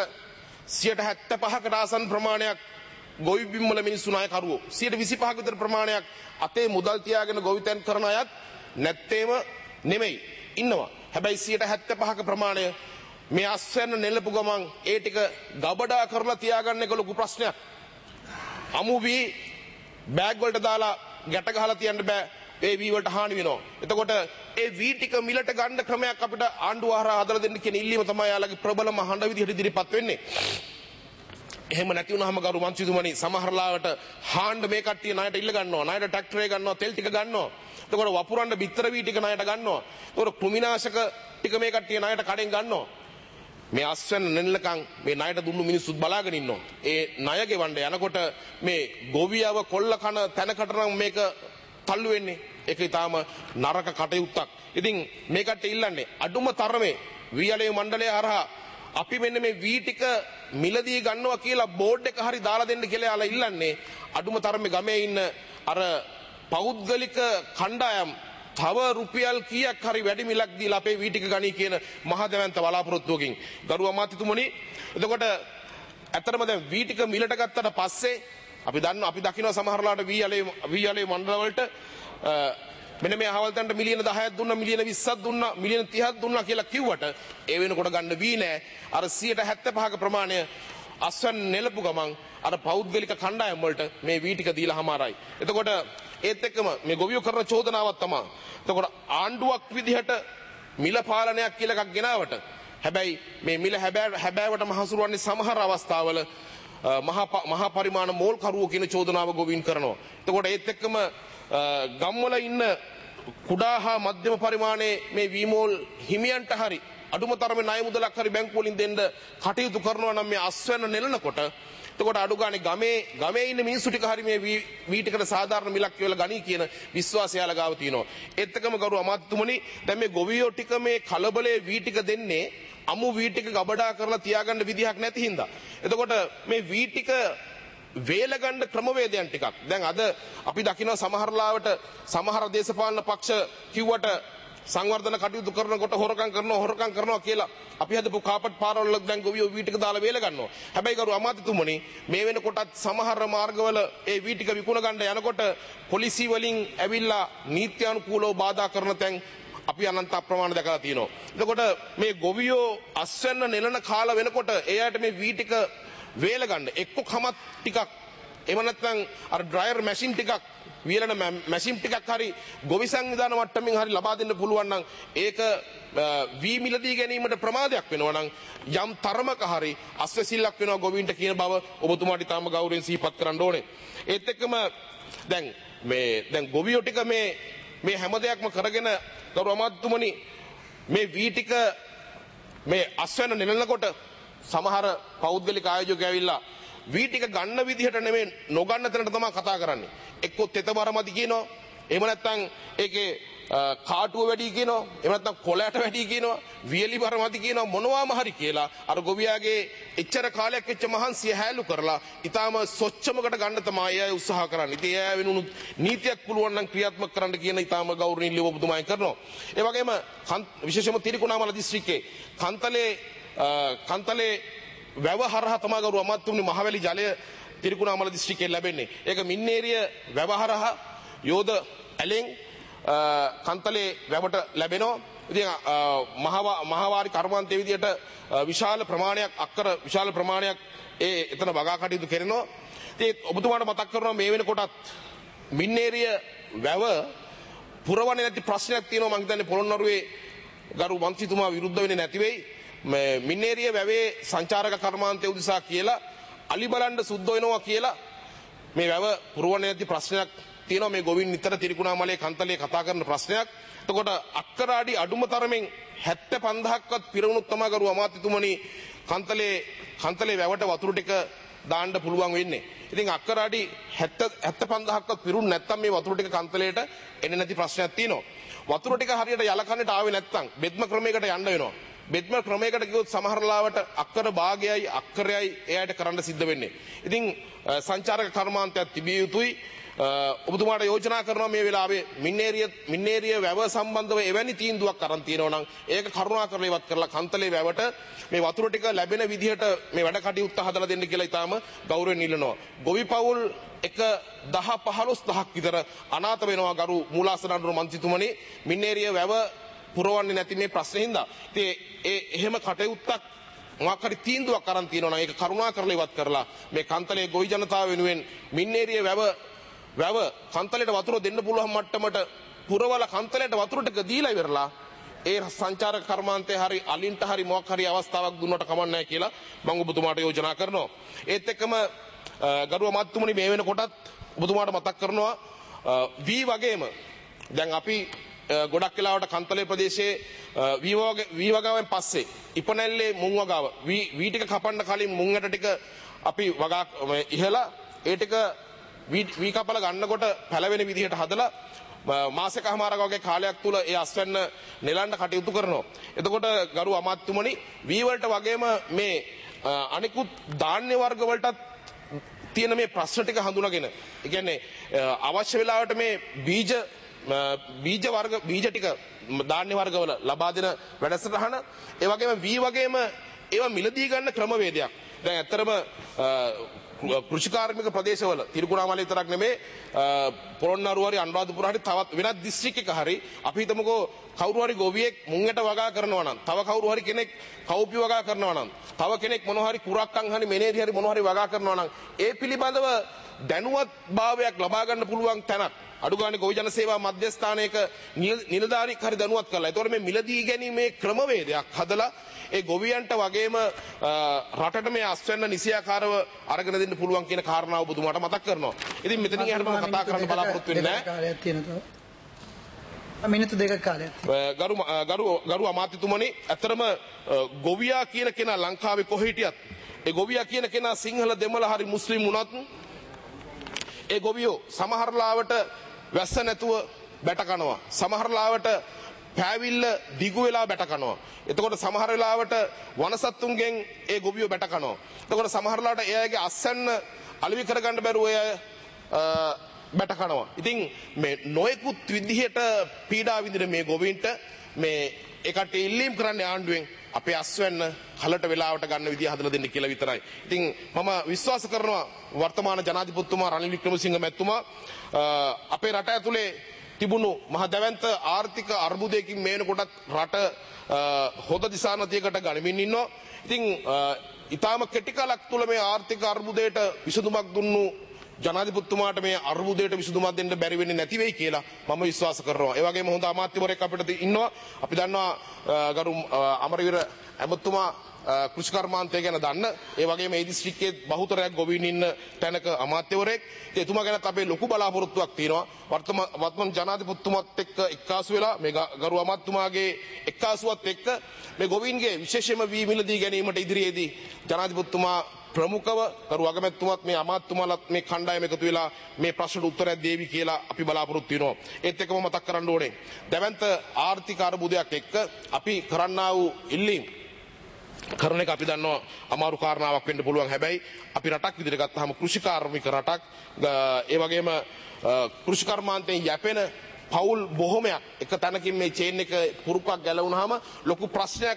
75කට ආසන්න ප්‍රමාණයක් ගොවි බිම් වල මිනිස්සු ණයකරුවෝ 25ක විතර ප්‍රමාණයක් අතේ මුදල් තියාගෙන ගොවිතැන් කරන අයත් නැත්තේම නෙමෙයි ඉන්නවා. හැබැයි 75ක ප්‍රමාණය මේ අස්වැන්න නෙලපු ගමන් ඒ ටික ගබඩා කරලා තියාගන්න එක ලොකු ප්‍රශ්නයක්. අමු වී බෑග් වලට දාලා ගැට ගහලා තියන්න බෑ. ඒ වී වලට හානි වෙනවා. එතකොට ඒ වී ටික මිලට ගන්න ක්‍රමයක් අපිට ආණ්ඩුව හරහා හදලා දෙන්න කියන ඉල්ලීම තමයි යාළගේ ප්‍රබලම හඬ විදිහට ඉදිරිපත් වෙන්නේ. එහෙම නැති වුනහම ගරු මන්ත්‍රීතුමනි සමහරලාවට හාණ්ඩ මේ කට්ටිය ණයට ඉල්ල ගන්නවා. ණයට ට්‍රැක්ටරේ ගන්නවා, තෙල් ටික ගන්නවා. එතකොට වපුරන්න බිත්තර වී ටික ණයට ගන්නවා. එතකොට කෘමිනාශක ටික මේ කට්ටිය ණයට කඩෙන් ගන්නවා. මේ අස්වැන්න නෙල්ලකම් මේ ණයට දුන්නු මිනිස්සුත් බලාගෙන ඉන්නවා. ඒ ණය ගෙවන්න යනකොට මේ ගොවියව කොල්ල කන තැනකට නම් මේක තල්ලු වෙන්නේ. ඒක ඊටාම නරක කටයුත්තක්. ඉතින් මේකට ඉල්ලන්නේ අඩුම තරමේ වීයලේ මණ්ඩලය හරහා අපි මෙන්න මේ වී ටික මිලදී ගන්නවා කියලා බෝඩ් එක හරි දාලා දෙන්න කියලා යාලා ඉල්ලන්නේ. අඩුම තරමේ ගමේ ඉන්න අර පෞද්ගලික කණ්ඩායම් තව රුපියල් කීයක් හරි වැඩි මිලක් දීලා අපේ වී ටික ගනී කියන මහදැවැන්ත බලාපොරොත්තුවකින් ගරු අමාත්‍යතුමනි. එතකොට ඇත්තටම දැන් වී ටික මිලට ගත්තට පස්සේ අපි දකිනවා සමහරලාට වීයලේ මණ්ඩල වලට මෙන්න මේ අහවල් තැනට මිලියන 10ක් දුන්නා, මිලියන 20ක් දුන්නා, මිලියන 30ක් දුන්නා කියලා කිව්වට ඒ වෙනකොට ගන්න වී නෑ. අර 75ක ප්‍රමාණය අස්වැන්න නෙලපු ගමන් අර පෞද්ගලික කණ්ඩායම් වලට මේ වී ටික දීලා හමාරයි. එතකොට ඒත් එක්කම මේ ගොවියෝ කරන චෝදනාවක් තමයි. එතකොට ආණ්ඩුවක් විදිහට මිල පාලනයක් කියලා එකක් ගෙනාවට හැබැයි මේ මිල හැබෑවට මහසුරුවන්නේ සමහර අවස්ථාවල මහා පරිමාණ මෝල් කරුවෝ කියන චෝදනාව ගොවීන් කරනවා. එතකොට ඒත් එක්කම ගම්වල ඉන්න කුඩා හා මධ්‍යම පරිමාණයේ මේ වීමෝල් හිමියන්ට හරි අඩුම තරමේ ණය මුදලක් හරි බැංකු වලින් දෙන්න කටයුතු කරනවා නම් මේ අස්වැන්න නෙලනකොට එතකොට අඩු ගානේ ගමේ ඉන්න මිනිස්සු ටික හරි මේ වී ටිකට සාධාරණ මිලක් කියලා ගනී කියන විශ්වාසය යාලා ගාව තියෙනවා. ඒත් එක්කම ගරු අමාත්‍යතුමනි දැන් මේ ගොවියෝ ටික මේ කලබලේ වී ටික දෙන්නේ අමු වී ටික ගබඩා කරලා තියාගන්න විදිහක් නැති හින්දා. එතකොට මේ වී ටික වේල ගන්න ක්‍රමවේදයන් ටිකක් දැන් අද අපි දකිනවා සමහරලාවට සමහර දේශපාලන පක්ෂ කිව්වට සංවර්ධන කටයුතු කරනකොට හොරකම් කරනවා කියලා අපි හදපු කාපට් පාරවල දැන් ගොවියෝ වී ටික දාලා වේල ගන්නවා. හැබැයි ගරු අමාත්‍යතුමනි මේ වෙනකොටත් සමහර මාර්ගවල ඒ වී ටික විකුණ ගන්න යනකොට පොලිසිය වලින් ඇවිල්ලා නීත්‍යානුකූලව බාධා කරන තැන් අපි අනන්ත අප්‍රමාණ දැකලා තියෙනවා. එතකොට මේ ගොවියෝ අස්වැන්න නෙලන කාල වෙනකොට එයාට මේ වී ටික වේල ගන්න එක්ක කමත් ටිකක් එහෙම නැත්නම් අර ඩ්‍රයර් මැෂින් ටිකක් වියලන මැෂින් ටිකක් හරි ගොවි සංවිධාන මට්ටමින් හරි ලබා දෙන්න පුළුවන් නම් ඒක වී මිලදී ගැනීමට ප්‍රමාදයක් වෙනවා නම් යම් තරමක හරි අස්වැසිල්ලක් වෙනවා ගොවීන්ට කියන බව ඔබතුමාට තාම ගෞරවයෙන් සිහිපත් කරන්න ඕනේ. ඒත් එක්කම දැන් ගොවියෝ ටික මේ හැම දෙයක්ම කරගෙන ගෞරව අමාත්‍යතුමනි මේ වී ටික මේ අස්වැන්න නෙලනකොට සමහර පෞද්ගලික ආයෝජකයෝ ඇවිල්ලා වී ටික ගන්න විදිහට නෙමෙයි නොගන්න තැනට තමයි කතා කරන්නේ. එක්කෝ තෙතමරමදි කියනවා. එහෙම නැත්නම් ඒකේ කාටුව වැඩි කියනවා. එහෙම නැත්නම් කොළයට වැඩි කියනවා. වියලි බරමදි කියනවා මොනවාම හරි කියලා අර ගොවියාගේ එච්චර කාලයක් වෙච්ච මහන්සිය හැලු කරලා ඊටාම සොච්චමකට ගන්න තමයි අය උත්සාහ කරන්නේ. ඉතින් එයා වෙනුණු නීතියක් පුළුවන් නම් ක්‍රියාත්මක කරන්න කියන ඊටාම ගෞරවණීය ඔබතුමායි කරනවා. ඒ වගේම විශේෂයෙන්ම තිරිකුණාමල දිස්ත්‍රික්කයේ කන්තලේ වැව හරහා තමයි ගෞරව අමාත්‍යතුමනි මහවැලි ජලය තිරිකුණාමල දිස්ත්‍රික්කයෙන් ලැබෙන්නේ. ඒක මින්නේරිය වැව හරහා යෝධ ඇලෙන් කන්තලේ වැවට ලැබෙනවා. ඉතින් මහවාරි කර්මාන්තයේ විදියට විශාල ප්‍රමාණයක් එතන වගා කටයුතු කරනවා. ඉතින් ඔබතුමාට මතක් කරනවා මේ වෙනකොටත් මින්නේරිය වැව පුරවන්නේ නැති ප්‍රශ්නයක් තියෙනවා. මම හිතන්නේ පොළොන්නරුවේ ගරු මන්ත්‍රීතුමා විරුද්ධ වෙන්නේ නැති වෙයි. මින්නේරිය වැවේ සංචාරක කර්මාන්තය උදෙසා කියලා අලි බලන්න සුද්ධ වෙනවා කියලා මේ වැව පුරවන්නේ නැති ප්‍රශ්නයක් තියෙනවා. මේ ගොවින් නිතර තිරිකුණාමලේ කන්තලේ කතා කරන ප්‍රශ්නයක්. එතකොට අක්කරාඩි අඩුම තරමින් 75ක්වත් පිරුණුත් තමයි ගරු අමාත්‍යතුමනි කන්තලේ වැවට වතුර ටික දාන්න පුළුවන් වෙන්නේ. ඉතින් අක්කරාඩි 75ක්වත් පිරුණ නැත්තම් මේ වතුර ටික කන්තලේට එන්නේ නැති ප්‍රශ්නයක් තියෙනවා. වතුර ටික හරියට යලකන්නට ආවේ නැත්තම් බෙද්ම ක්‍රමයකට යන්න වෙනවා. බෙද්ම ක්‍රමයකට ගියොත් සමහර ලාවට අක්කර භාගයයි අක්කරයයි එයාට කරන්න සිද්ධ වෙන්නේ. ඉතින් සංචාරක කර්මාන්තයක් තිබිය යුතුයි. ඔබතුමාට යෝජනා කරනවා මේ වෙලාවේ මින්නේරිය වැව සම්බන්ධව එවැනි තීන්දුවක් අරන් තියෙනවා නම් ඒක කරුණාකරලා ඉවත් කරලා කන්තලේ වැවට මේ වතුර ටික ලැබෙන විදිහට මේ වැඩ කටයුත්ත හදලා දෙන්න කියලා ඊටාම ගෞරවයෙන් ඉල්ලනවා. ගොවි පවුල් එක 10-15000ක් විතර අනාථ වෙනවා ගරු මූලාසන අනුර මන්ත්‍රීතුමනි මින්නේරිය වැව පුරවන්නේ නැති මේ ප්‍රශ්නේ හින්දා. ඉතින් එහෙම කටයුත්තක් මොකක් හරි තීන්දුවක් අරන් තියෙනවා නම් ඒක කරුණාකරලා ඉවත් කරලා මේ කන්තලේ ගොවි ජනතාව වෙනුවෙන් මින්නේරිය වැව කන්තලයට වතුර දෙන්න පුළුවන් මට්ටමට පුරවලා කන්තලයට වතුර ටික දීලා ඉවරලා ඒ සංචාරක කර්මාන්තේ හරි අලින්ට හරි මොකක් හරි අවස්ථාවක් දුන්නට කමක් නැහැ කියලා මම ඔබතුමාට යෝජනා කරනවා. ඒත් එක්කම ගරුව අමාත්‍යතුමනි මේ වෙනකොටත් ඔබතුමාට මතක් කරනවා වී වගේම දැන් අපි ගොඩක් වෙලාවට කන්තලේ ප්‍රදේශයේ වී වගාවෙන් පස්සේ ඉපනැල්ලේ මුං වගාව වී ටික කපන්න කලින් මුං ඇට ටික අපි වගා ඉහලා ඒ ටික වී කපල ගන්නකොට පැලවෙන විදිහට හදලා මාසෙකමාරක වගේ කාලයක් තුල ඒ අස්වැන්න නෙලන්න කටයුතු කරනවා. එතකොට ගරු අමාත්‍යතුමනි වී වලට වගේම මේ අනිකුත් ධාන්‍ය වර්ග වලටත් තියෙන මේ ප්‍රශ්න ටික හඳුනාගෙන ඒ කියන්නේ අවශ්‍ය වෙලාවට මේ බීජ ටික ධාන්‍ය වර්ගවල ලබා දෙන වැඩසටහන ඒ වගේම වී වගේම ඒවා මිලදී ගන්න ක්‍රමවේදයක් දැන් ඇත්තරම කෘෂිකාර්මික ප්‍රදේශවල තිරිකුණාමලේ විතරක් නෙමේ පොළොන්නරුව හරි අනුරාධපුර හරි තවත් වෙනත් දිස්ත්‍රික්කයක හරි අපි හිතමුකෝ කවුරු හරි ගොවියෙක් මුංගට වගා කරනවා නම් තව කවුරු හරි කෙනෙක් කවුපි වගා කරනවා නම් තව කෙනෙක් මොනවා හරි කුරක්කන් හරි මෙනේරි හරි මොනවා හරි වගා කරනවා නම් ඒ පිළිබඳව දැනුවත් භාවයක් ලබා ගන්න පුළුවන් තැනක් අඩුගානේ ගොවි ජන සේවා මධ්‍යස්ථානයක නිලධාරියෙක් හරි දැනුවත් කරලා ඒතකොට මේ මිලදී ගැනීමේ ක්‍රමවේදයක් හදලා ඒ ගොවියන්ට වගේම රටට මේ අස්වැන්න නිසියාකාරව අරගෙන දෙන්න පුළුවන් කියන කාරණාව ඔබතුමාට මතක් කරනවා. ඉතින් මෙතනින් එහාට මම කතා කරන්න බලාපොරොත්තු වෙන්නේ නැහැ. මිනිත්තු දෙකක් කාලයක් ගරු අමාත්‍යතුමනි ඇත්තරම ගොවියා කියන කෙනා ලංකාවේ කොහේ හිටියත් ඒ ගොවියා කියන කෙනා සිංහල දෙමළ හරි මුස්ලිම් වුණත් ඒ ගොවියෝ සමහර ලාවට වැස්ස නැතුව බැට කනවා. සමහර ලාවට පෑවිල්ල දිගු වෙලා බැට කනවා. එතකොට සමහර වෙලාවට වනසත්තුන්ගෙන් ඒ ගොවියෝ බැට කනවා. එතකොට සමහර ලාවට එයාගේ අස්සන්න අලෙවි කරගන්න බැරුව එය බැට කනවා. ඉතින් මේ නොයෙකුත් විදිහට පීඩා විඳින මේ ගොවීන්ට මේ ඒකට ඉල්ලීම් කරන්න ආණ්ඩුවෙන් අපේ අස්වැන්න කලට වෙලාවට ගන්න විදිය හදලා දෙන්න කියලා විතරයි. ඉතින් මම විශ්වාස කරනවා වර්තමාන ජනාධිපතිතුමා රනිල් වික්‍රමසිංහ මැතිතුමා අපේ රට ඇතුලේ තිබුණු මහ දැවැන්ත ආර්ථික අර්බුදයකින් මේනකොටත් රට හොද දිශානතියකට ගනිමින් ඉන්නවා. ඉතින් ඊටාම කෙටි කාලයක් තුල මේ ආර්ථික අර්බුදයට විසඳුමක් දුන්නු ජනාධිපතිතුමාට මේ අර්බුදයට විසඳුමක් දෙන්න බැරි වෙන්නේ නැති වෙයි කියලා මම විශ්වාස කරනවා. ඒ වගේම හොඳ අමාත්‍යවරයෙක් අපිට ඉන්නවා. අපි දන්නවා ගරු අමරවීර ඇමතුමා කෘෂිකර්මාන්තය ගැන දන්න. ඒ වගේම මේ දිස්ත්‍රික්කයේ බහුතරයක් ගොවීන් ඉන්න තැනක අමාත්‍යවරයෙක්. එතුමා ගැනත් අපේ ලොකු බලාපොරොත්තුවක් තියෙනවා. වර්තමාන ජනාධිපතිතුමත් එක්ක එක්කාසු වෙලා මේ ගරු අමාත්‍යතුමාගේ එක්කාසුවත් එක්ක මේ ගොවීන්ගේ විශේෂයෙන්ම වී මිලදී ගැනීමට ඉදිරියේදී ජනාධිපතිතුමා ප්‍රමුඛව කරු අගමැතිතුමාත් මේ අමාත්‍යතුමාලත් මේ කණ්ඩායම එකතු වෙලා මේ ප්‍රශ්නට උත්තරයක් දෙවි කියලා අපි බලාපොරොත්තු වෙනවා. ඒත් එක්කම මතක් කරන්න ඕනේ දැවැන්ත ආර්ථික අර්බුදයක් එක්ක අපි කරන්නා වූ ඉල්ලීම් කරන එක අපි දන්නවා අමාරු කාරණාවක් වෙන්න පුළුවන්. හැබැයි අපි රටක් විදිහට ගත්තාම කෘෂිකාර්මික රටක් ඒ වගේම කෘෂිකර්මාන්තයෙන් යැපෙන පවුල් බොහොමයක් එක තැනකින් මේ චේන් එක පුරුකක් ගැලවුනහම ලොකු ප්‍රශ්නයක්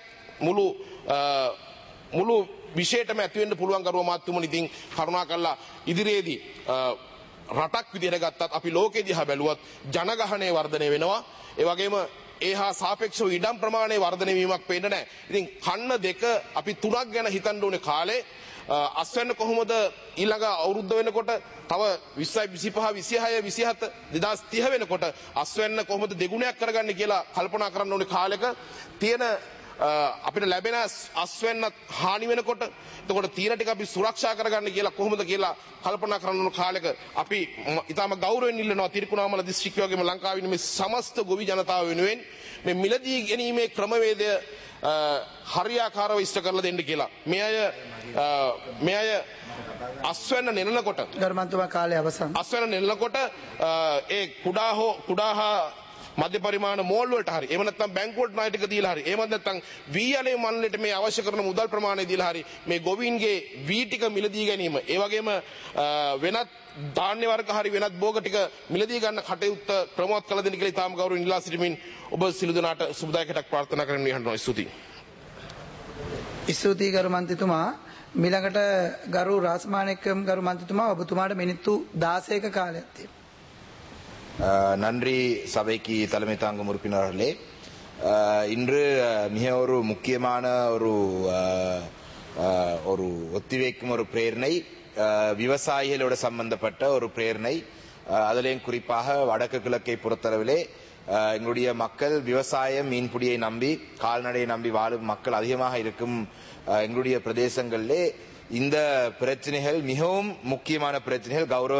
මුළු විශේෂයටම ඇති වෙන්න පුළුවන් ගරුව මාත්තුමනි. ඉතින් කරුණාකරලා ඉදිරියේදී රටක් විදිහට ගත්තත් අපි ලෝකෙ දිහා බැලුවත් ජනගහනය වර්ධනය වෙනවා. ඒ වගේම ඒහා සාපේක්ෂව ඉඩම් ප්‍රමාණය වර්ධනය වීමක් පේන්න නැහැ. ඉතින් කන්න දෙක අපි තුනක් ගැන හිතන්න ඕනේ කාලේ. අස්වැන්න කොහොමද ඊළඟ අවුරුද්ද වෙනකොට තව 20 25 26 27 2030 වෙනකොට අස්වැන්න කොහොමද දෙගුණයක් කරගන්නේ කියලා කල්පනා කරන්න ඕනේ කාලෙක. තියෙන අපිට ලැබෙන අස්වැන්නත් හානි වෙනකොට එතකොට තීන ටික අපි සුරක්ෂා කරගන්න කියලා කොහොමද කියලා කල්පනා කරන්න ඕන කාලෙක අපි ඊටම ගෞරවයෙන් ඉල්ලනවා තිරිකුණාමල දිස්ත්‍රික්කය වගේම ලංකාවේ ඉන්න මේ සමස්ත ගොවි ජනතාව වෙනුවෙන් මේ මිලදී ගැනීමේ ක්‍රමවේදය හරියාකාරව ඉෂ්ට කරලා දෙන්න කියලා. මේ අය අස්වැන්න නෙලනකොට ගරුමන්තුමා කාලය අවසන්. අස්වැන්න නෙලනකොට ඒ කුඩා මධ්‍ය පරිමාණ මෝල් වලට හරි එහෙම නැත්නම් බැංකුවට ණය ටික දීලා හරි එහෙම නැත්නම් වී අනේ මණ්ඩලයට මේ අවශ්‍ය කරන මුදල් ප්‍රමාණය දීලා හරි මේ ගොවීන්ගේ වී ටික මිලදී ගැනීම ඒ වගේම වෙනත් ධාන්‍ය වර්ග හරි වෙනත් භෝග ටික මිලදී ගන්න කටයුත්ත ප්‍රමෝත් කළ දෙන්න කියලා ඉතාම ගෞරවයෙන් ඉල්ලා සිටිමින් ඔබ සිළු දෙනාට සුබදායකටක් ප්‍රාර්ථනා කරන්න යනවා. ස්තුතියි. ස්තුතියි ගරු මන්ත්‍රීතුමා. ඊළඟට ගරු රාසමාණික්කම් ගරු මන්ත්‍රීතුමා ඔබතුමාට මිනිත්තු 16ක කාලයක් තියෙනවා. நன்றி சபைக்கு தலைமை தாங்கும் உறுப்பினர்களே, இன்று மிக ஒரு முக்கியமான ஒரு ஒத்திவைக்கும் ஒரு பிரேரணை, விவசாயிகளோட சம்பந்தப்பட்ட ஒரு பிரேரணை. அதிலேயும் குறிப்பாக வடக்கு கிழக்கை பொறுத்தளவிலே எங்களுடைய மக்கள் விவசாயம் மீன்பிடியை நம்பி கால்நடையை நம்பி வாழும் மக்கள் அதிகமாக இருக்கும் எங்களுடைய பிரதேசங்களிலே இந்த பிரச்சனைகள் மிகவும் முக்கியமான பிரச்சனைகள். கௌரவ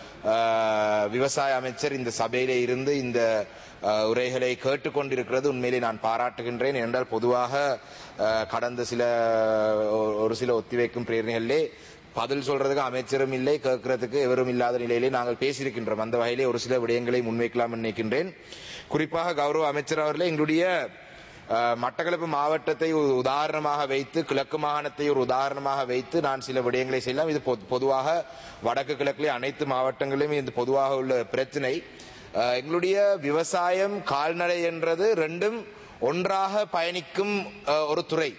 விவசாய அமைச்சர் இந்த சபையிலே இருந்து இந்த உரைகளை கேட்டுக்கொண்டிருக்கிறது உண்மையிலே நான் பாராட்டுகின்றேன். என்றால் பொதுவாக கடந்த ஒரு சில ஒத்திவைக்கும் பிரேரணைகளிலே பதில் சொல்றதுக்கு அமைச்சரும் இல்லை, கேட்கறதுக்கு எவரும் இல்லாத நிலையிலே நாங்கள் பேசியிருக்கின்றோம். அந்த வகையிலே ஒரு சில விடயங்களை முன்வைக்கலாம் நினைக்கின்றேன். குறிப்பாக கௌரவ அமைச்சர் அவர்களே, எங்களுடைய மட்டக்களப்பு மாவட்டத்தை ஒரு உதாரணமாக வைத்து கிழக்கு மாகாணத்தை ஒரு உதாரணமாக வைத்து நான் சில விடயங்களை செய்யலாம். இது பொதுவாக வடக்கு கிழக்கிலே அனைத்து மாவட்டங்களிலும் இது பொதுவாக உள்ள பிரச்சனை. எங்களுடைய விவசாயம் கால்நடை என்றது ரெண்டும் ஒன்றாக பயணிக்கும் ஒரு துறை.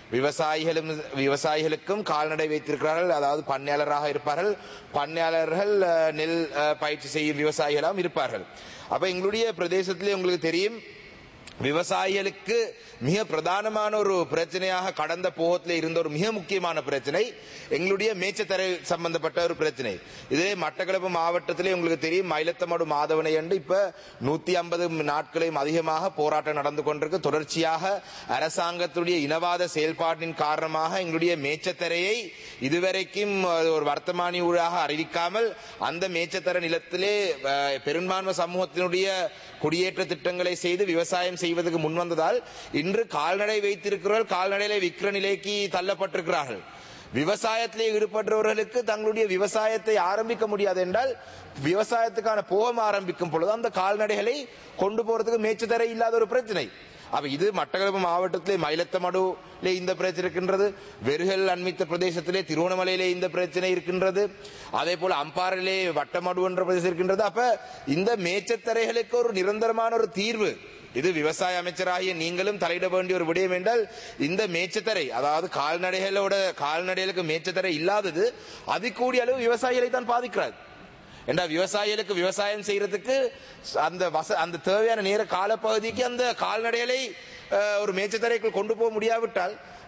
விவசாயிகளுக்கும் கால்நடை வைத்திருக்கிறார்கள், அதாவது பண்ணையாளராக இருப்பார்கள், பண்ணையாளர்கள் நெல் பயிற்சி செய்யும் விவசாயிகளாகவும் இருப்பார்கள். அப்ப எங்களுடைய பிரதேசத்திலே உங்களுக்கு தெரியும், விவசாயிகளுக்கு மிக பிரதானமான ஒரு பிரச்சனையாக கடந்த போகத்தில் இருந்த ஒரு மிக முக்கியமான பிரச்சனை எங்களுடைய மேய்ச்சத்தரை சம்பந்தப்பட்ட ஒரு பிரச்சனை. இதே மட்டக்களப்பு மாவட்டத்திலே உங்களுக்கு தெரியும், மயிலத்தமடு மாதவனை என்று இப்ப 150 நாட்களையும் அதிகமாக போராட்டம் நடந்து கொண்டிருக்கு. தொடர்ச்சியாக அரசாங்கத்துடைய இனவாத செயல்பாட்டின் காரணமாக எங்களுடைய மேய்ச்சத்தரையை இதுவரைக்கும் ஒரு வர்த்தமானி ஊழாக அறிவிக்காமல் அந்த மேய்ச்சத்தர நிலத்திலே பெரும்பான்மை சமூகத்தினுடைய குடியேற்ற திட்டங்களை செய்து விவசாயம் செய்வதற்கு முன்வந்ததால் இன்று கால்நடை வைத்திருக்கிறவர்கள் கால்நடையை விற்கிற நிலைக்கு தள்ளப்பட்டிருக்கிறார்கள். விவசாயத்திலே ஈடுபட்டவர்களுக்கு தங்களுடைய விவசாயத்தை ஆரம்பிக்க முடியாது என்றால் விவசாயத்துக்கான போகம் ஆரம்பிக்கும் பொழுது அந்த கால்நடைகளை கொண்டு போறதுக்கு மேய்ச்சத்தரை இல்லாத ஒரு பிரச்சனை. அப்ப இது மட்டக்களப்பு மாவட்டத்திலே மயிலத்தமடுலே இந்த பிரச்சனை இருக்கின்றது, வெறுகல் அண்மித்த பிரதேசத்திலே திருவண்ணாமலையிலே இந்த பிரச்சனை இருக்கின்றது, அதே போல அம்பாரிலே வட்டமடு என்ற பிரதேசம் இருக்கின்றது. அப்ப இந்த மேய்ச்சத்தரைகளுக்கு ஒரு நிரந்தரமான ஒரு தீர்வு இது விவசாய அமைச்சராகிய நீங்களும் தலையிட வேண்டிய ஒரு விடயம் என்றால் இந்த மேய்ச்சத்தரை, அதாவது கால்நடைகளுக்கு மேய்ச்சத்தரை இல்லாதது அதிகூடிய அளவு விவசாயிகளை தான் பாதிக்கிறார். ஏண்டா விவசாயிகளுக்கு விவசாயம் செய்யறதுக்கு அந்த தேவையான நேர காலப்பகுதிக்கு அந்த கால்நடைகளை ஒரு மேய்ச்சத்தரைக்குள் கொண்டு போக முடியாவிட்டால்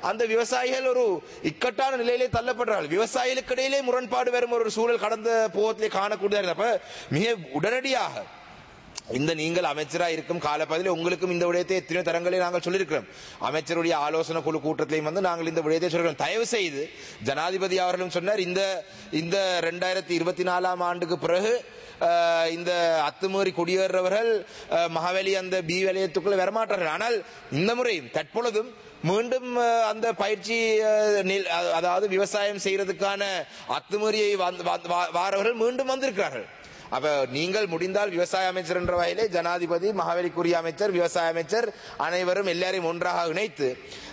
அந்த விவசாயிகள் ஒரு இக்கட்டான நிலையிலே தள்ளப்படுறார்கள். விவசாயிகளுக்கு இடையிலே முரண்பாடு வரும் ஒரு சூழல் கடந்த போகத்திலே காணக்கூடியதா. அப்ப மிக உடனடியாக இந்த நீங்கள் அமைச்சராக இருக்கும் காலப்பகுதியில் உங்களுக்கும் இந்த விடயத்தை எத்தனையோ தரங்களை நாங்கள் சொல்லியிருக்கிறோம். அமைச்சருடைய ஆலோசனை குழு கூட்டத்திலையும் வந்து நாங்கள் இந்த விடயத்தை சொல்கிறோம். தயவு செய்து ஜனாதிபதி அவர்களும் சொன்னார், இந்த 2024 ஆண்டுக்கு பிறகு இந்த அத்துமீறி குடியேறவர்கள் மகாவெளி அந்த பி வலயத்துக்குள்ள வரமாட்டார்கள். ஆனால் இந்த முறையும் தற்பொழுதும் மீண்டும் அந்த பயிற்சி அதாவது விவசாயம் செய்யறதுக்கான அத்துமீறியை வாரவர்கள் மீண்டும் வந்திருக்கிறார்கள். அப்ப நீங்கள் முடிந்தால் விவசாய அமைச்சர் என்ற வகையிலே ஜனாதிபதி, மகாவெளிக்குரிய அமைச்சர், விவசாய அமைச்சர் அனைவரும் எல்லாரையும் ஒன்றாக இணைத்து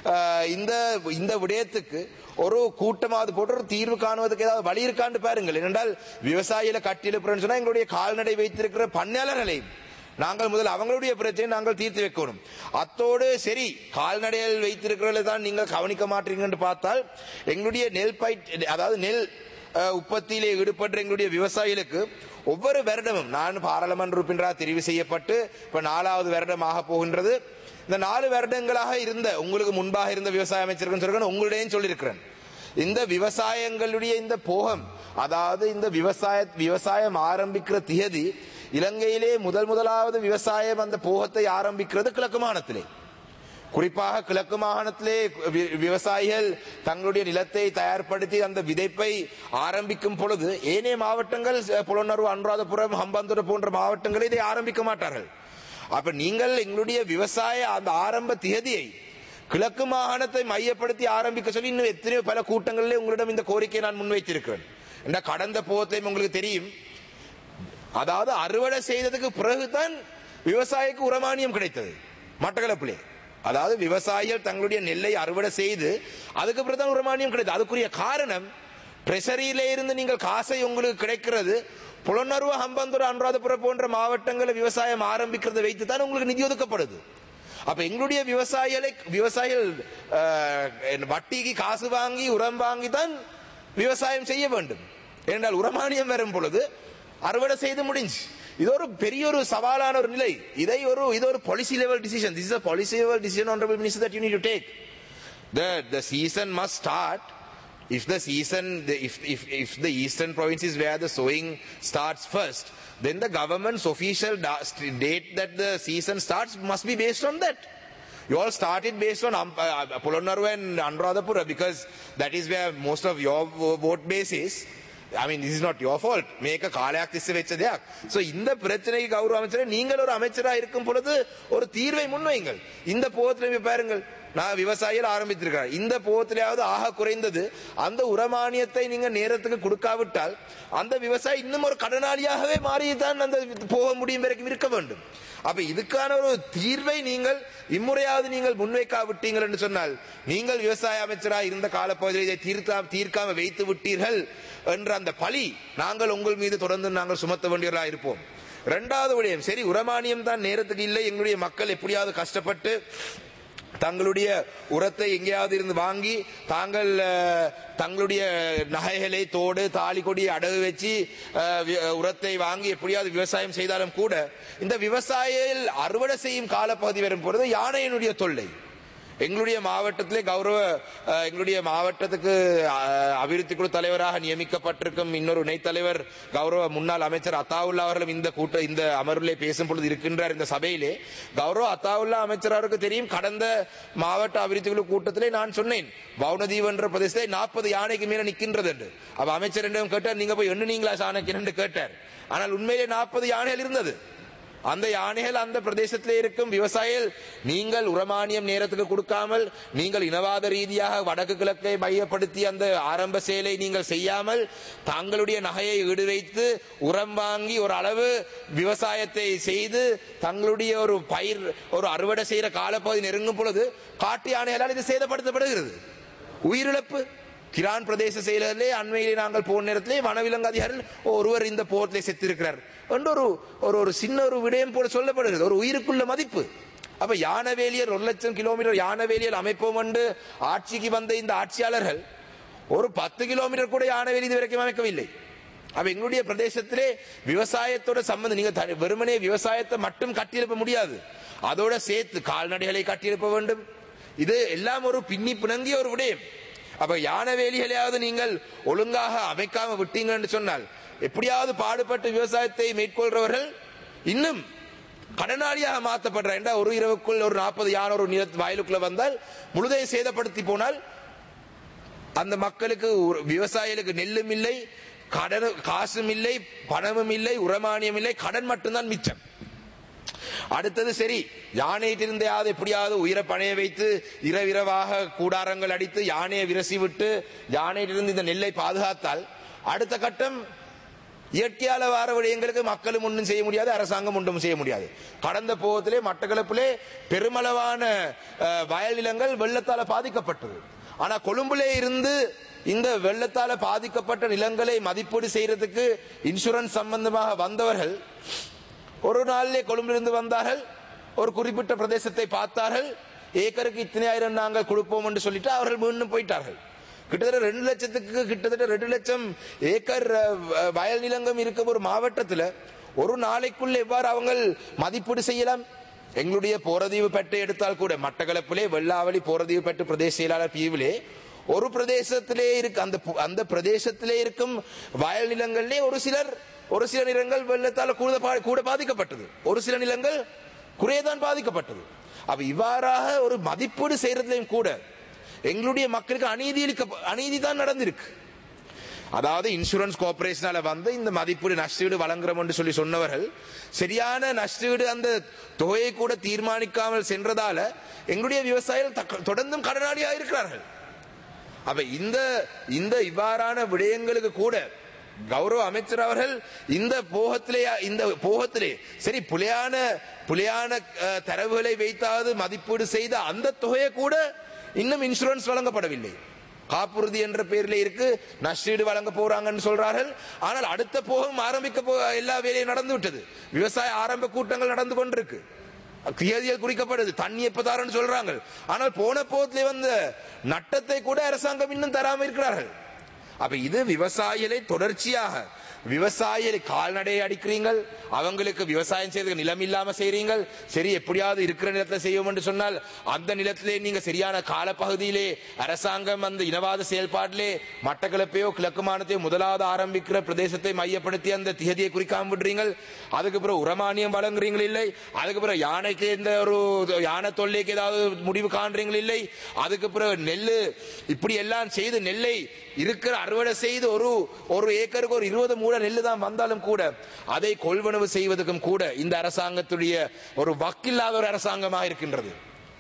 இந்த விடயத்துக்கு ஒரு கூட்டமாவது போட்டு ஒரு தீர்வு காணுவதற்கு ஏதாவது வழி இருக்கான்னு பாருங்கள். ஏனென்றால் விவசாயிகளை கட்டியெழுப்புறேன்னு சொன்னா எங்களுடைய கால்நடை வைத்திருக்கிற பண்ணையாளர்களை நாங்கள் முதல் அவங்களுடைய பிரச்சனை நாங்கள் தீர்த்து வைக்கணும். அத்தோடு சரி கால்நடைகள் வைத்திருக்கிறவர்களை தான் நீங்கள் கவனிக்க மாட்டீங்கன்னு பார்த்தால் எங்களுடைய அதாவது நெல் உற்பத்தியிலே ஈடுபட்ட எங்களுடைய விவசாயிகளுக்கு ஒவ்வொரு வருடமும் நான் பாராளுமன்ற உறுப்பினராக தெரிவு செய்யப்பட்டு இப்ப 4வது வருடமாக போகின்றது. இந்த 4 வருடங்களாக இருந்த உங்களுக்கு முன்பாக இருந்த விவசாய அமைச்சர்கள் சொல்றேன், உங்களுடையும் சொல்லியிருக்கிறேன். இந்த விவசாயங்களுடைய இந்த போகம் அதாவது இந்த விவசாயம் ஆரம்பிக்கிற திகதி இலங்கையிலே முதலாவது விவசாயம் அந்த போகத்தை ஆரம்பிக்கிறது கிழக்கு மாகாணத்திலே. குறிப்பாக கிழக்கு மாகாணத்திலே விவசாயிகள் தங்களுடைய நிலத்தை தயார்படுத்தி அந்த விதைப்பை ஆரம்பிக்கும் பொழுது ஏனைய மாவட்டங்கள் புலனறுவு, அனுராதபுரம், ஹம்பாந்தோட்டை போன்ற மாவட்டங்களை இதை ஆரம்பிக்க மாட்டார்கள். அப்ப நீங்கள் எங்களுடைய விவசாய அந்த ஆரம்ப திகதியை கிழக்கு மாகாணத்தை மையப்படுத்தி ஆரம்பிக்க சொல்லி இன்னும் எத்தனையோ பல கூட்டங்களிலே உங்களிடம் இந்த கோரிக்கையை நான் முன்வைத்திருக்கிறேன். இந்த கடந்த போகத்திலையும் உங்களுக்கு தெரியும், அதாவது அறுவடை செய்ததுக்கு பிறகுதான் விவசாயிக்கு உரமானியம் கிடைத்தது மட்டக்களப்பிலே. அதாவது விவசாயிகள் தங்களுடைய நெல்லை அறுவடை செய்து அதுக்கு பிறகுதான் உரமானியம் கிடைத்தது. அதுக்குரிய காரணம் ட்ரெஷரியில இருந்து நீங்கள் காசை உங்களுக்கு கிடைக்கிறது புலனறுவு, ஹம்பாந்தோட்டை, அனுராதபுரம் போன்ற மாவட்டங்களில் விவசாயம் ஆரம்பிக்கிறத வைத்து தான் உங்களுக்கு நிதி ஒதுக்கப்படுது. அப்ப எங்களுடைய விவசாயிகள் வட்டிக்கு காசு வாங்கி உரம் வாங்கி தான் விவசாயம் செய்ய வேண்டும். ஏனென்றால் உரமானியம் வரும் பொழுது அறுவடை செய்து முடிஞ்சு. இது ஒரு பெரிய ஒரு சவாலான ஒரு நிலை. இது ஒரு policy level decision. This is a policy level decision, honorable minister, that you need to take. The season must start. If the eastern provinces where the sowing starts first, then the government's official date that the season starts must be based on that. You all started based on Polonnaru and Anuradhapura because that is where most of your vote base is. I mean, this is not your fault. மேக்க காலையாக திசை வச்சதே. So இந்த பிரச்சனைக்கு கௌரவ அமைச்சரே நீங்கள் ஒரு அமைச்சரா இருக்கும் பொழுது ஒரு தீர்வை முன்வைங்கள். இந்த போகத்திலே பாருங்கள், நான் விவசாயிகள் ஆரம்பித்திருக்கிறேன். இந்த போகத்திலேயாவது ஆக குறைந்தது அந்த உரமானியத்தை நீங்க நேரத்துக்கு கொடுக்காவிட்டால் அந்த விவசாயி இன்னும் ஒரு கடனாளியாகவே மாறிதான் அந்த போக முடியும் வரைக்கும் இருக்க வேண்டும். அப்ப இதுக்கான ஒரு தீர்வை நீங்கள் இம்முறையாவது நீங்கள் முன்வைக்காவிட்டீங்கள் என்று சொன்னால் நீங்கள் விவசாய அமைச்சராக இருந்த காலப்பகுதியில் இதை தீர்க்காம வைத்து விட்டீர்கள் என்ற அந்த பழி நாங்கள் உங்கள் மீது தொடர்ந்து நாங்கள் சுமத்த வேண்டியவர்களாக இருப்போம். 2வது விடயம், சரி உரமானியம் தான் நேரத்துக்கு இல்லை, எங்களுடைய மக்கள் எப்படியாவது கஷ்டப்பட்டு தங்களுடைய உரத்தை எங்கேயாவது இருந்து வாங்கி தங்களுடைய நகைகளை, தோடு, தாலி கொடி அடகு வச்சு உரத்தை வாங்கி எப்படியாவது விவசாயம் செய்தாலும் கூட இந்த விவசாயிகள் அறுவடை செய்யும் காலப்பகுதி வரும் பொழுது யானையினுடைய தொல்லை எங்களுடைய மாவட்டத்திலே எங்களுடைய மாவட்டத்துக்கு அபிவிருத்தி குழு தலைவராக நியமிக்கப்பட்டிருக்கும் இன்னொரு இணைத் தலைவர் கௌரவ முன்னாள் அமைச்சர் அத்தாவுல்லா அவர்களும் இந்த அமர்விலே பேசும் பொழுது இருக்கின்றார். இந்த சபையிலே கௌரவ அத்தாவுல்லா அமைச்சர் அவருக்கு தெரியும், கடந்த மாவட்ட அபிவிருத்தி குழு கூட்டத்திலே நான் சொன்னேன் வவுனதீவு என்ற பிரதேசத்தை 40 யானைக்கு மேல நிற்கின்றது என்று. அப்ப அமைச்சர் என்னிடம் கேட்டார், நீங்க போய் எண்ணுனீங்களா சாணக்கியன் என்று கேட்டார். ஆனால் உண்மையிலே 40 யானைகள் இருந்தது. அந்த யானைகள் அந்த பிரதேசத்திலே இருக்கும் விவசாயிகள் நீங்கள் உரமானியம் நேரத்துக்கு கொடுக்காமல், நீங்கள் இனவாத ரீதியாக வடக்கு கிழக்கை மையப்படுத்தி அந்த ஆரம்ப செயலை நீங்கள் செய்யாமல் தங்களுடைய நகையை ஈடு வைத்து உரம் வாங்கி ஒரு அளவு விவசாயத்தை செய்து தங்களுடைய ஒரு பயிர் ஒரு அறுவடை செய்கிற காலப்பகுதி நெருங்கும் பொழுது காட்டு யானைகளால் இது சேதப்படுத்தப்படுகிறது. உயிரிழப்பு கிரான் பிரதேச செயலரிலே அண்மையிலே நாங்கள் போன நேரத்திலே வனவிலங்கு அதிகாரிகள் ஒருவர் இந்த போர்ட்டிலே செத்திருக்கிறார் என்று ஒரு சின்ன ஒரு விடயம் போல சொல்லப்படுகிறது. ஒரு உயிருக்குள்ள மதிப்பு. அப்ப யானவேலியர் 1 லட்சம் கிலோமீட்டர் யானவேலியல் அமைப்போம் என்று ஆட்சிக்கு வந்த இந்த ஆட்சியாளர்கள் ஒரு 10 கிலோமீட்டர் கூட யானவேலி இது வரைக்கும் அமைக்கவில்லை. அப்ப எங்களுடைய பிரதேசத்திலே விவசாயத்தோட சம்பந்தம், நீங்க வெறுமனே விவசாயத்தை மட்டும் கட்டியெழுப்ப முடியாது, அதோட சேர்த்து கால்நடைகளை கட்டியெழுப்ப வேண்டும், இது எல்லாம் ஒரு பின்னி பிணங்கிய ஒரு விடயம். அப்ப யானை வேலிகளையாவது நீங்கள் ஒழுங்காக அமைக்காம விட்டீங்கன்னு சொன்னால் எப்படியாவது பாடுபட்டு விவசாயத்தை மேற்கொள்றவர்கள் இன்னும் கடனாளியாக மாற்றப்படுற ஒரு இரவுக்குள் ஒரு 40 யானை ஒரு நிலத்து வயலுக்குள்ள வந்தால் முழுதையும் சேதப்படுத்தி போனால் அந்த மக்களுக்கு விவசாயிகளுக்கு நெல்லும் இல்லை, காசும் இல்லை, பணமும் இல்லை, உரமானியம் இல்லை, கடன் மட்டும்தான் மிச்சம். அடுத்தது சரி, யானையிட்டிருந்தையாவது எப்படியாவது உயிரை பணைய வைத்து இரவிரவாக கூடாரங்கள் அடித்து யானையை விரசி விட்டு யானையிட்டிருந்து இந்த நெல்லை பாதுகாத்தால் அடுத்த கட்டம் இயற்கையால வார விடயங்களுக்கு மக்களும் ஒன்றும் செய்ய முடியாது, அரசாங்கம் ஒன்றும் செய்ய முடியாது. கடந்த போகத்திலே மட்டக்களப்பிலே பெருமளவான வயல் நிலங்கள் வெள்ளத்தால பாதிக்கப்பட்டது. ஆனா கொழும்புலே இருந்து இந்த வெள்ளத்தால பாதிக்கப்பட்ட நிலங்களை மதிப்பீடு செய்யறதுக்கு இன்சூரன்ஸ் சம்பந்தமாக வந்தவர்கள் ஒரு நாளிலே கொழும்பிலிருந்து வந்தார்கள், ஒரு குறிப்பிட்ட பிரதேசத்தை பார்த்தார்கள், ஏக்கருக்கு இத்தனை ஆயிரம் நாங்கள் கொடுப்போம் என்று சொல்லிட்டு அவர்கள் மீண்டும் போயிட்டார்கள். கிட்டத்தட்ட 2 லட்சத்துக்கு கிட்டத்தட்ட 2 லட்சம் ஏக்கர் வயல் நிலங்கம் இருக்கும் ஒரு மாவட்டத்தில் ஒரு நாளைக்குள்ள எவ்வாறு அவங்க மதிப்பீடு செய்யலாம்? எங்களுடைய போரதீவு பெட்டை எடுத்தால் கூட மட்டக்களப்பிலே வெள்ளாவளி போரதீவு பெட்டு பிரதேச செயலாளர் பிரிவிலே ஒரு பிரதேசத்திலே இருக்கு, அந்த பிரதேசத்திலே இருக்கும் வயல் நிலங்களிலே ஒரு சில நிலங்கள் வெள்ளத்தால் கூட பாதிக்கப்பட்டது, ஒரு சில நிலங்கள் குறையதான் பாதிக்கப்பட்டது. அப்ப இவ்வாறாக ஒரு மதிப்பீடு செய்யறதுலையும் கூட எங்களுடைய மக்களுக்கு அநீதி தான் நடந்திருக்கு. அதாவது இன்சூரன்ஸ் கார்பரேஷனால வந்து இந்த மதிப்பீடு நஷ்டீடு வழங்குறோம் என்று சொல்லி சொன்னவர்கள் சரியான நஷ்டீடு அந்த தொகையை கூட தீர்மானிக்காமல் சென்றதால எங்களுடைய விவசாயிகள் தொடர்ந்தும் கடனாளியாக இருக்கிறார்கள். அப்ப இந்த இவ்வாறான விடயங்களுக்கு கூட கௌரவ அமைச்சர் அவர்கள் இந்த போகத்திலே சரி புலியான தரவுகளை வைத்தாவது மதிப்பீடு செய்த அந்த தொகையை கூட இன்னும் இன்சூரன்ஸ் வழங்கப்படவில்லை. காப்புறுதி என்ற பெயரில் இருக்கு, நஷ்டீடு வழங்க போறாங்கன்னு சொல்றார்கள். ஆனால் அடுத்த போகம் எல்லா வேலையும் நடந்து விட்டது. விவசாய ஆரம்ப கூட்டங்கள் நடந்து கொண்டிருக்கு, தேதிகள் குறிக்கப்படுது, தண்ணி எப்ப தாரன்னு சொல்றாங்க. ஆனால் போன போகத்திலே வந்த நட்டத்தை கூட அரசாங்கம் இன்னும் தராம இருக்கிறார்கள். அப்ப இது விவசாயிகளை தொடர்ச்சியாக விவசாயிகளை கால்நடையை அடிக்கிறீங்கள், அவங்களுக்கு விவசாயம் செய்யறதுக்கு நிலம் இல்லாம செய்றீங்க. சரி, எப்படியாவது இருக்கிற நிலத்தில் செய்வோம் என்று சொன்னால் அந்த நிலத்திலே நீங்க சரியான காலப்பகுதியிலே அரசாங்கம் அந்த இனவாத செயல்பாட்டிலே மட்டக்களப்பையோ கிழக்கு மாநிலத்தையோ முதலாவது ஆரம்பிக்கிற பிரதேசத்தை மையப்படுத்தி அந்த திகதியை குறிக்காம விடுறீங்க. அதுக்கு பிறகு உரமானியம் வழங்குறீங்கள் இல்லை, அதுக்கு பிறகு யானைக்கு இந்த ஒரு யானை தொல்லைக்கு ஏதாவது முடிவு காண்றீங்கள் இல்லை, அதுக்கு பிறகு நெல்லு இப்படி எல்லாம் செய்து நெல்லை இருக்கிற அறுவடை செய்து ஒரு ஏக்கருக்கு ஒரு 20 மூட நெல்லு தான் வந்தாலும் கூட அதை கொள்வனவு செய்வதற்கும் கூட இந்த அரசாங்கத்துடைய ஒரு வக்கில்லாத ஒரு அரசாங்கமாக இருக்கின்றது.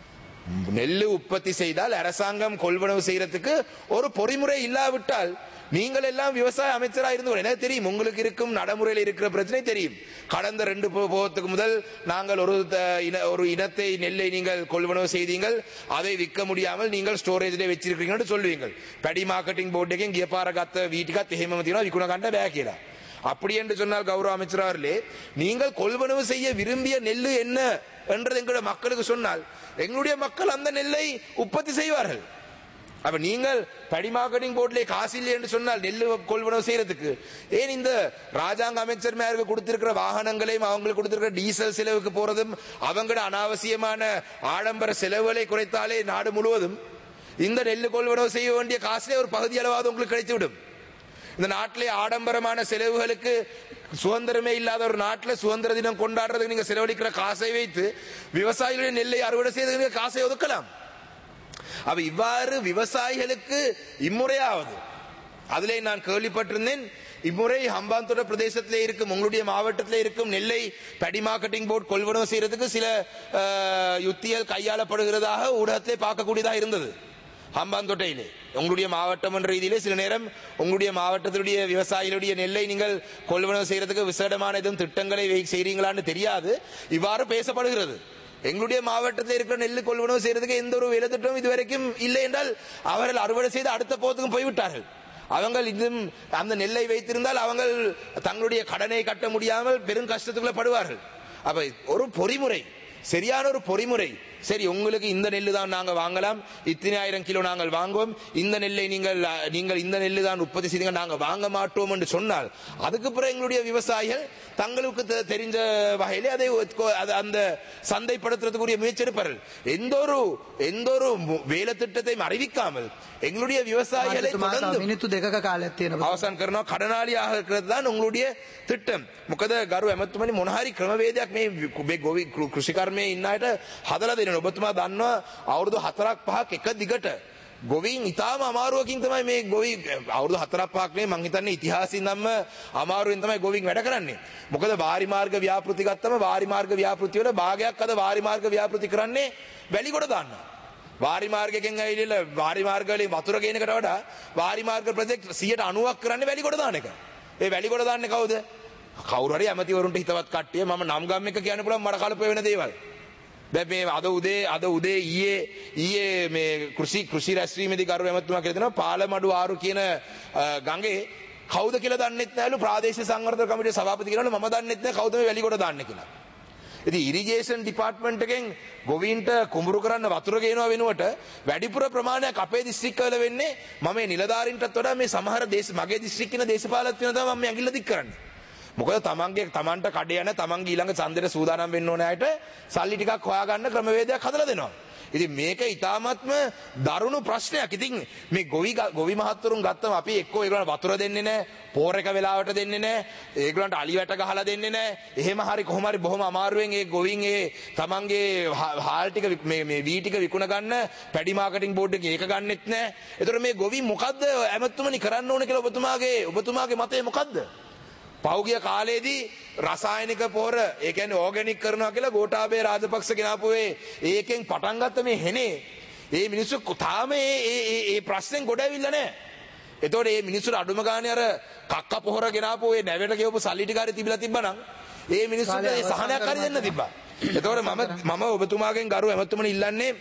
நெல்லு உற்பத்தி செய்தால் அரசாங்கம் கொள்வனவு செய்யறதுக்கு ஒரு பொறிமுறை இல்லாவிட்டால் நீங்கள் எல்லாம் விவசாய அமைச்சராக இருந்து எனக்கு தெரியும், உங்களுக்கு இருக்கும் நடைமுறையில் இருக்கிற பிரச்சனை தெரியும். கடந்த 2 போகத்துக்கு முதல் நாங்கள் ஒரு இனத்தை நெல்லை நீங்கள் கொள்வனவு செய்தீங்கள், அதை விற்க முடியாமல் நீங்கள் ஸ்டோரேஜில் வச்சிருக்கீங்கன்னு சொல்லுவீங்கள். படி மார்க்கெட்டிங் போர்டுக்கு கியப்பாரகத்த வீட்டுக்கா தெஹமதினா விக்குண கண்ட வேக்கிடா. அப்படி என்று சொன்னால் கௌரவ அமைச்சரே, நீங்கள் கொள்வனவு செய்ய விரும்பிய நெல்லு என்ன என்றது எங்களுடைய மக்களுக்கு சொன்னால் எங்களுடைய மக்கள் அந்த நெல்லை உற்பத்தி செய்வார்கள். அப்ப நீங்கள் படி மார்க்கெட்டிங் போர்டிலே காசு இல்லை என்று சொன்னால் நெல்லு கொள்வனவு செய்யறதுக்கு ஏன் இந்த ராஜாங்க அமைச்சர்மாருக்கு கொடுத்திருக்கிற வாகனங்களையும் அவங்களுக்கு கொடுத்திருக்கிற டீசல் செலவுக்கு போறதும் அவங்களோட அனாவசியமான ஆடம்பர செலவுகளை குறைத்தாலே நாடு முழுவதும் இந்த நெல்லு கொள்வனவு செய்ய வேண்டிய காசிலே ஒரு பகுதி அளவாவது உங்களுக்கு கிடைத்துவிடும். இந்த நாட்டிலே ஆடம்பரமான செலவுகளுக்கு சுதந்திரமே இல்லாத ஒரு நாட்டில் சுதந்திர தினம் கொண்டாடுறதுக்கு நீங்க செலவழிக்கிற காசை வைத்து விவசாயிகளுடைய நெல்லை அறுவடை செய்து காசை ஒதுக்கலாம். அவ இவ்வாறு விவசாயிகளுக்கு இம்முறையாவது அதிலே நான் கேள்விப்பட்டிருந்தேன், இம்முறை ஹம்பாந்தோட்ட பிரதேசத்திலே இருக்கும் உங்களுடைய மாவட்டத்திலே இருக்கும் நெல்லை படி மார்க்கெட்டிங் போர்டு கொள்வனவு செய்யறதுக்கு சில யுத்திகள் கையாளப்படுகிறதாக ஊடகத்திலே பார்க்கக்கூடியதாக இருந்தது. ஹம்பாந்தோட்டையிலே உங்களுடைய மாவட்டம் என்ற ரீதியிலே சில நேரம் உங்களுடைய மாவட்டத்தினுடைய விவசாயிகளுடைய நெல்லை நீங்கள் கொள்வனவு செய்யறதுக்கு விசேடமான எதுவும் திட்டங்களை செய்றீங்களான்னு தெரியாது, இவ்வாறு பேசப்படுகிறது. எங்களுடைய மாவட்டத்தில் இருக்கிற நெல்லு கொள்வனவு செய்யறதுக்கு எந்த ஒரு வேலை திட்டம் இதுவரைக்கும் இல்லை என்றால் அவர்கள் அறுவடை செய்து அடுத்த போகத்துக்கும் போய்விட்டார்கள். அவங்க இன்னும் அந்த நெல்லை வைத்திருந்தால் அவங்க தங்களுடைய கடனை கட்ட முடியாமல் பெரும் கஷ்டத்துக்குள்ள படுவார்கள். அப்ப ஒரு பொறிமுறை, சரியான ஒரு பொறிமுறை சரி உங்களுக்கு இந்த நெல்லு தான் நாங்க வாங்கலாம், இத்தனை ஆயிரம் கிலோ நாங்கள் வாங்குவோம், இந்த நெல்லை நீங்கள் இந்த நெல்லு தான் உற்பத்தி செய்யுங்க, நாங்க வாங்க மாட்டோம் என்று சொன்னால் அதுக்கு பிறகு எங்களுடைய விவசாயிகள் தங்களுக்கு தெரிஞ்ச வகையிலே அதை அந்த சந்தைப்படுத்துறதுக்குரிய முயற்சி எடுப்பார்கள். எந்த ஒரு வேலை திட்டத்தையும் அறிவிக்காமல் எங்களுடைய விவசாயிகளை අවසන් කරනවා කඩනාලිயாக இருக்கிறது தான் உங்களுடைய திட்டம். මොකද ගරු ඇමතුමනි මොන හරි ක්‍රමවේදයක් මේ ගොවි කෘෂිකර්මයේ ඉන්න අයට හදලා දෙන්න. ඔබතුමා දන්නවා අවුරුදු 4ක් 5ක් එක දිගට ගොවීන් ඉතාම අමාරුවකින් තමයි මේ ගොවි අවුරුදු 4ක් 5ක් නේ මං හිතන්නේ ඉතිහාසයෙන් නම් අමාරුවෙන් තමයි ගොවීන් වැඩ කරන්නේ. මොකද වාරි මාර්ග ව්‍යාපෘති ගත්තම වාරි මාර්ග ව්‍යාපෘති වල භාගයක් අද වාරි මාර්ග ව්‍යාපෘති කරන්නේ වැලිගොඩ දාන්නවා. වාරි මාර්ගයෙන් ඇවිල්ලා වාරි මාර්ග වලින් වතුර ගේන එකට වඩා වාරි මාර්ග ප්‍රොජෙක්ට් 90%ක් කරන්නේ වැලිගොඩ දාන එක. ඒ වැලිගොඩ දාන්නේ කවුද? කවුරු හරි ඇමතිවරුන්ට හිතවත් කට්ටිය. මම නම් ගම් එක කියන්න පුළුවන් මඩ කලප වෙන දේවල්. දැන් මේ අද උදේ ඊයේ මේ කෘෂි රැස්වීමේදී ගරු ඇමතුමා කියලා දෙනවා පාලමඩු ආරු කියන ගඟේ කවුද කියලා දන්නෙත් නැහැලු. ප්‍රාදේශීය සංවර්ධන කමිටුවේ සභාපති කියනවලු මම දන්නෙත් නැහැ කවුද මේ වැලිගොඩ දාන්නේ කියලා. ඉතින් ඉරිගේෂන් ඩිපාර්ට්මන්ට් එකෙන් ගොවීන්ට කුඹුරු කරන්න වතුර ගේනවා වෙනුවට වැඩිපුර ප්‍රමාණයක් අපේ දිස්ත්‍රික්කවල වෙන්නේ මම මේ නිලධාරීන්ටත් වඩා මේ සමහර මගේ දිස්ත්‍රික්කේ දේශපාලකයන් තමයි මම ඇඟිල්ල දික් කරන්නේ. මොකද තමන්ට කඩේ යන තමන්ගේ ඊළඟ ඡන්දෙට සූදානම් වෙන්න ඕන අයට සල්ලි ටිකක් හොයාගන්න ක්‍රමවේදයක් හදලා දෙනවා. ඉතින් මේක ඊටාත්ම දරුණු ප්‍රශ්නයක්. ඉතින් මේ ගොවි මහත්වරුන් ගත්තම අපි එක්කෝ ඒගොල්ලන්ට වතුර දෙන්නේ නැහැ, පෝර එක වෙලාවට දෙන්නේ නැහැ, ඒගොල්ලන්ට අලි වැට ගහලා දෙන්නේ නැහැ. එහෙම හරි කොහොම හරි බොහොම අමාරුවෙන් ඒ ගොවින් ඒ තමන්ගේ හාල් ටික මේ වී ටික විකුණ ගන්න පැඩි මාකටිං බෝඩ් එකේ ඒක ගන්නෙත් නැහැ. ඒතකොට මේ ගොවි මොකද්ද ඇමතුමනි කරන්න ඕනේ කියලා ඔබතුමාගේ මතය මොකද්ද? පෞගිය කාලේදී රසායනික පොහොර ඒ කියන්නේ ඕගැනික් කරනවා කියලා ගෝඨාභය රාජපක්ෂ ගෙනාපු ඒකෙන් පටන් ගත්ත මේ හෙනේ ඒ මිනිස්සු තාම ඒ ප්‍රශ්නෙන් ගොඩ ඇවිල්ලා නැහැ. එතකොට මේ මිනිස්සුන්ට අඩුම ගානේ අර කක්ක පොහොර ගෙනාපු ඒ නැවෙට ගෙවපු සල්ලි ටික හරි තිබිලා තිබ්බනම් ඒ මිනිස්සුන්ට ඒ සහනයක් හරි දෙන්න තිබ්බා. එතකොට මම ඔබතුමාගෙන් ගරු ඇමතුමනි ඉල්ලන්නේ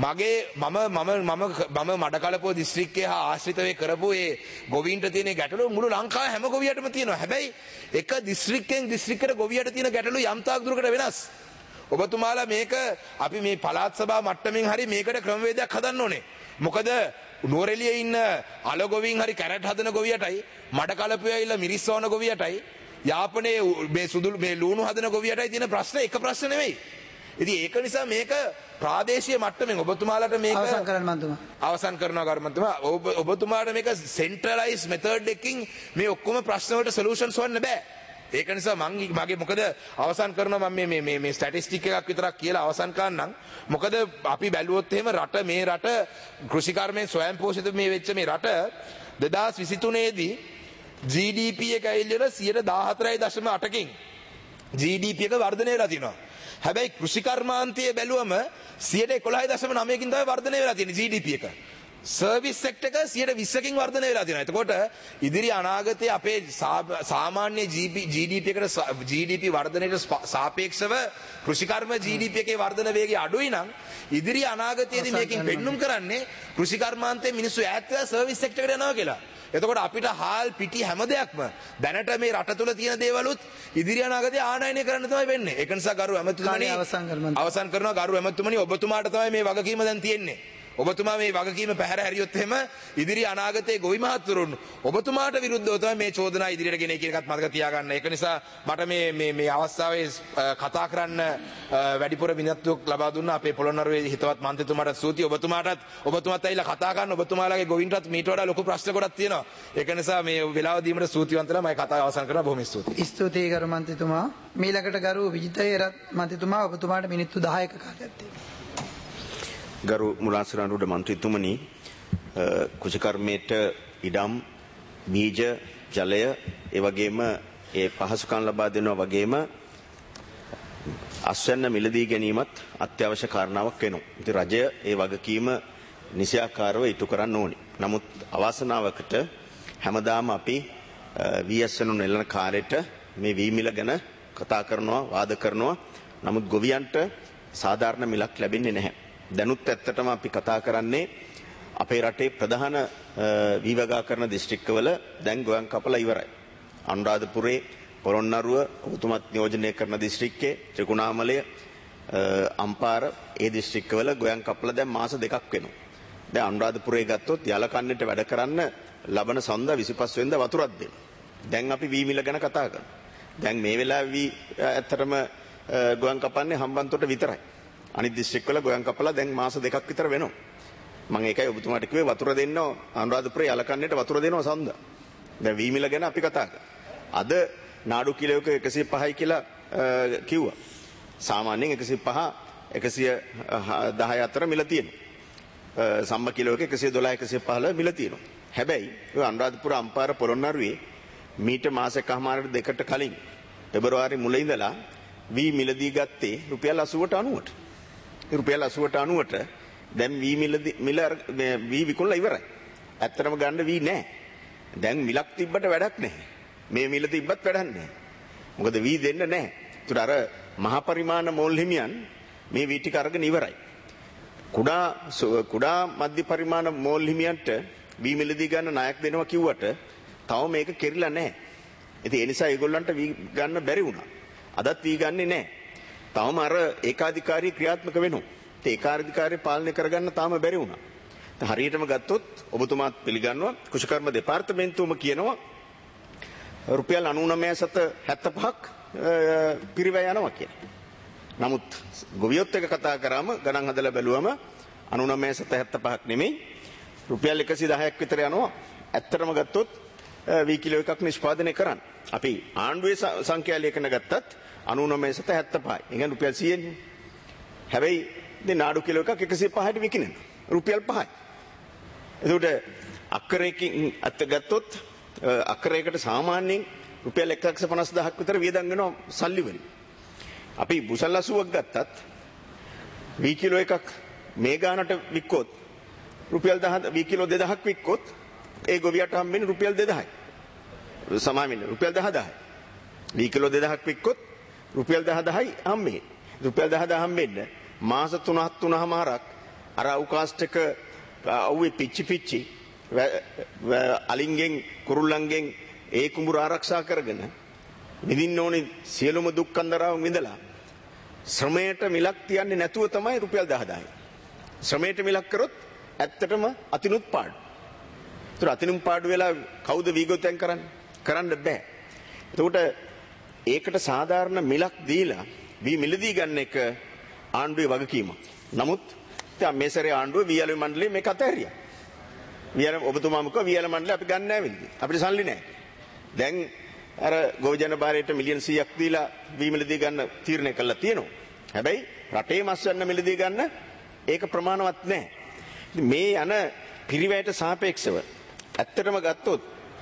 මම මඩකලපුව දිස්ත්‍රික්කයේ හා ආශ්‍රිතව කරපු ඒ ගොවීන්ට තියෙන ගැටලු මුළු ලංකාවේ හැම ගොවියටම තියෙනවා. හැබැයි එක දිස්ත්‍රික්කෙන් දිස්ත්‍රික්කයට ගොවියට තියෙන ගැටලු යම් තාක් දුරකට වෙනස්. ඔබතුමාලා මේක අපි මේ පළාත් සභා මට්ටමින් හරි මේකට ක්‍රමවේදයක් හදන්න ඕනේ. මොකද නුවරඑළියේ ඉන්න අල ගොවීන් හරි කැරට් හදන ගොවියටයි මඩකලපුවේ ඇවිල්ලා මිරිස් වවන ගොවියටයි යාපනයේ මේ ලුණු හදන ගොවියටයි තියෙන ප්‍රශ්න එක ප්‍රශ්න නෙවෙයි. ඉතින් ඒක නිසා මේක ප්‍රාදේශීය මට්ටමින් ඔබතුමාලට මේක අවසන් කරනවා ගරුමන්තුමා. ඔබතුමාට මේක සෙන්ට්‍රලයිස් මෙතඩ් එකකින් මේ ඔක්කොම ප්‍රශ්න වලට සොලියුෂන්ස් හොයන්න බෑ. ඒක නිසා මගේ මොකද අවසන් කරනවා මම මේ ස්ටැටිස්ටික් එකක් විතරක් කියලා අවසන් කරන්නම්. මොකද අපි බැලුවොත් එහෙම මේ රට කෘෂිකර්මයෙන් ස්වයං පෝෂිත මේ වෙච්ච මේ රට 2023 දී GDP එක ඇවිල්ලා 14.8කින් GDP එක වර්ධනය වෙලා තියෙනවා. හැබැයි කෘෂිකර්මාන්තයේ බැලුවම 11.9කින් තමයි වර්ධනය වෙලා තියෙන්නේ GDP එක. සර්විස් සෙක්ටර් එක 120කින් වර්ධනය වෙලා තියෙනවා. එතකොට ඉදිරි අනාගතයේ අපේ සාමාන්‍ය GDP එකට GDP වර්ධනයට සාපේක්ෂව කෘෂිකර්ම GDP එකේ වර්ධන වේගය අඩුයි නම් ඉදිරි අනාගතයේදී මේකෙන් පෙන්눔 කරන්නේ කෘෂිකර්මාන්තයේ මිනිස්සු ඈත් වෙලා සර්විස් සෙක්ටර් එකට යනවා කියලා. එතකොට අපිට හාල් පිටි හැම දෙයක්ම දැනට මේ රට තුල තියෙන දේවලුත් ඉදිරි අනාගතයේ ආනයනය කරන්න තමයි වෙන්නේ. ඒක නිසා ගරු ඇමතුමනි අවසන් කරනවා ගරු ඇමතුමනි ඔබතුමාට තමයි මේ වගකීම දැන් තියෙන්නේ. ඔබතුමා මේ වගකීම පැහැර හැරියොත් එහෙම ඉදිරි අනාගතයේ ගොවි මහත්වරුන් ඔබතුමාට විරුද්ධව තමයි මේ චෝදනා ඉදිරියට ගෙන කියන එකත් මතක තියාගන්න. ඒක නිසා මට මේ අවස්ථාවේ කතා කරන්න වැඩිපුර විනතුවක් ලබා දුන්න අපේ පොළොන්නරුවේ හිතවත් මන්ත්‍රීතුමාට ස්තුතියි. ඔබතුමාත් ඇවිල්ලා කතා කරන්න. ඔබතුමාලාගේ ගොවින්ටත් මීට වඩා ලොකු ප්‍රශ්න ගොඩක් තියෙනවා. ඒක නිසා මේ වෙලාව දීමට ස්තුතිවන්ත වෙලා මම කතාව අවසන් කරනවා. බොහොම ස්තුතියි. ස්තුතියි ගරු මන්ත්‍රීතුමා. මීළඟට ගරු විජිතේරත් මන්ත්‍රීතුමා ඔබතුමාට මිනිත්තු 10ක කාලයක් තියෙනවා. ගරු මුලාසිරාණුඩ මන්ත්‍රීතුමනි, කෘෂිකර්මයට ඉඩම්, බීජ, ජලය, ඒ වගේම ඒ පහසුකම් ලබා දෙනවා වගේම අස්වැන්න මිලදී ගැනීමත් අත්‍යවශ්‍ය කාරණාවක් වෙනවා. ඉතින් රජය ඒ වගකීම නිසියාකාරව ඉටු කරන්න ඕනේ. නමුත් අවාසනාවකට හැමදාම අපි වීඇස්වැන්නු නෙළන කාර්යයට මේ වී මිල ගැන කතා කරනවා, වාද කරනවා. නමුත් ගොවියන්ට සාධාරණ මිලක් ලැබෙන්නේ නැහැ. දැනුත් ඇත්තටම අපි කතා කරන්නේ අපේ රටේ ප්‍රධාන වීවගා කරන දිස්ත්‍රික්කවල දැන් ගොයන් කපලා ඉවරයි. අනුරාධපුරේ, පොළොන්නරුව, ඔබතුමත් නියෝජනය කරන දිස්ත්‍රික්කේ, ත්‍රිකුණාමලය, අම්පාර ඒ දිස්ත්‍රික්කවල ගොයන් කපලා දැන් මාස 2ක් වෙනවා. දැන් අනුරාධපුරේ ගත්තොත් යලකන්නට වැඩ කරන්න ලබන සඳ 25 වෙනිදා වතුරක් දෙන්න. දැන් අපි වී මිල ගැන කතා කරනවා. දැන් මේ වෙලාවේ වී ඇත්තටම ගොයන් කපන්නේ හම්බන්තොට විතරයි. අනිත් දිස්ත්‍රික්කවල ගොයන් කපලා දැන් මාස 2ක් විතර වෙනවා. මම ඒකයි ඔබතුමාට කිව්වේ වතුර දෙන්න අනුරාධපුරේ යලකන්නට වතුර දෙනවා සඳ. දැන් වී මිල ගැන අපි කතා කරා. අද නාඩු කිලෝයක 105යි කියලා කිව්වා. සාමාන්‍යයෙන් 105 110 අතර මිල තියෙනවා. සම්ම කිලෝයක 112 115 මිල තියෙනවා. හැබැයි ඔය අනුරාධපුර අම්පාර පොළොන්නරුවේ මීට මාසෙකමාරට දෙකට කලින් පෙබරවාරි මුල ඉඳලා වී මිලදී ගත්තේ රුපියල් 80ට 90ට. ඒ රුපියල් 80ට 90ට දැන් වී මිල වී විකුණලා ඉවරයි. ඇත්තටම ගන්න වී නැහැ. දැන් මිලක් තිබ්බට වැඩක් නැහැ. මේ මිල තිබ්බත් වැඩක් නැහැ. මොකද වී දෙන්න නැහැ. ඒතර අර මහ පරිමාණ මෝල් හිමියන් මේ වී ටික අරගෙන ඉවරයි. කුඩා මධ්‍ය පරිමාණ මෝල් හිමියන්ට වී මිලදී ගන්න ණයක් දෙනවා කිව්වට තව මේක කෙරිලා නැහැ. ඉතින් ඒ නිසා ඒගොල්ලන්ට වී ගන්න බැරි වුණා. අදත් වී ගන්නෙ නැහැ. තවම අර ඒකාධිකාරී ක්‍රියාත්මක වෙනවා. ඒ ඒකාධිකාරී පාලනය කරගන්න තාම බැරි වුණා. හරියටම ගත්තොත් ඔබතුමාත් පිළිගන්නවා කුෂිකර්ම දෙපාර්තමේන්තුවම කියනවා රුපියල් 99,75ක් පිරිවැය යනවා කියලා. නමුත් ගොවියොත් එක කතා කරාම ගණන් හදලා බැලුවම 99,75ක් නෙමෙයි රුපියල් 110ක් විතර යනවා. ඇත්තටම ගත්තොත් වී කිලෝ එකක් නිෂ්පාදනය කරන්න. අපි ආණ්ඩුවේ සංඛ්‍යා ලේඛන ගත්තත් 99,75යි. ඒ කියන්නේ රුපියල් 100නේ. හැබැයි දැන් නාඩු කිලෝ එකක් 105ට විකිනෙනවා. රුපියල් 5යි. එතකොට අක්කරයකින් අත ගත්තොත් අක්කරයකට සාමාන්‍යයෙන් රුපියල් 1,50,000ක් විතර වියදම් වෙනවා සල්ලි වලින්. අපි බුසල් 80ක් ගත්තත් වී කිලෝ එකක් මේ ගානට වික්කොත් රුපියල් 10 වී කිලෝ 2000ක් වික්කොත් ඒ ගොවියට හම්බෙන්නේ රුපියල් 2000යි. සමාවෙන්නේ රුපියල් 10000යි. වී කිලෝ 2000ක් වික්කොත් රුපියල් 10000යි හම්බෙන්නේ. රුපියල් 10000 හම්බෙන්නේ මාස 3-3මාරක් අර අවකාශ එක අවුවේ පිච්චි අලින්ගෙන් කුරුල්ලන්ගෙන් ඒ කුඹුර ආරක්ෂා කරගෙන විඳින්න ඕනේ සියලුම දුක් කන්දරාවන් විඳලා ශ්‍රමයට මිලක් තියන්නේ නැතුව තමයි රුපියල් 10000යි. ශ්‍රමයට මිලක් කරොත් ඇත්තටම අතිනුත් පාඩු. ඒතර අතිනුත් පාඩු වෙලා කවුද වීගොතෙන් කරන්නේ? කරන්න බෑ. එතකොට ඒකට සාධාරණ මිලක් දීලා වී මිලදී ගන්න එක ආණ්ඩුවේ වගකීමක්. නමුත් දැන් මේ සැරේ ආණ්ඩුව වීඇල මණ්ඩලයේ මේක අතහැරියා. වීඇල ඔබතුමාම කිව්වා වීඇල මණ්ඩලය අපි ගන්න නැහැ වෙලදී. අපිට සල්ලි නැහැ. දැන් අර ගොවිජන භාරයට මිලියන් 100ක් දීලා වී මිලදී ගන්න තීරණය කළා තියෙනවා. හැබැයි රටේ මස් යන මිලදී ගන්න ඒක ප්‍රමාණවත් නැහැ. මේ යන පිරිවැයට සාපේක්ෂව ඇත්තටම ගත්තොත්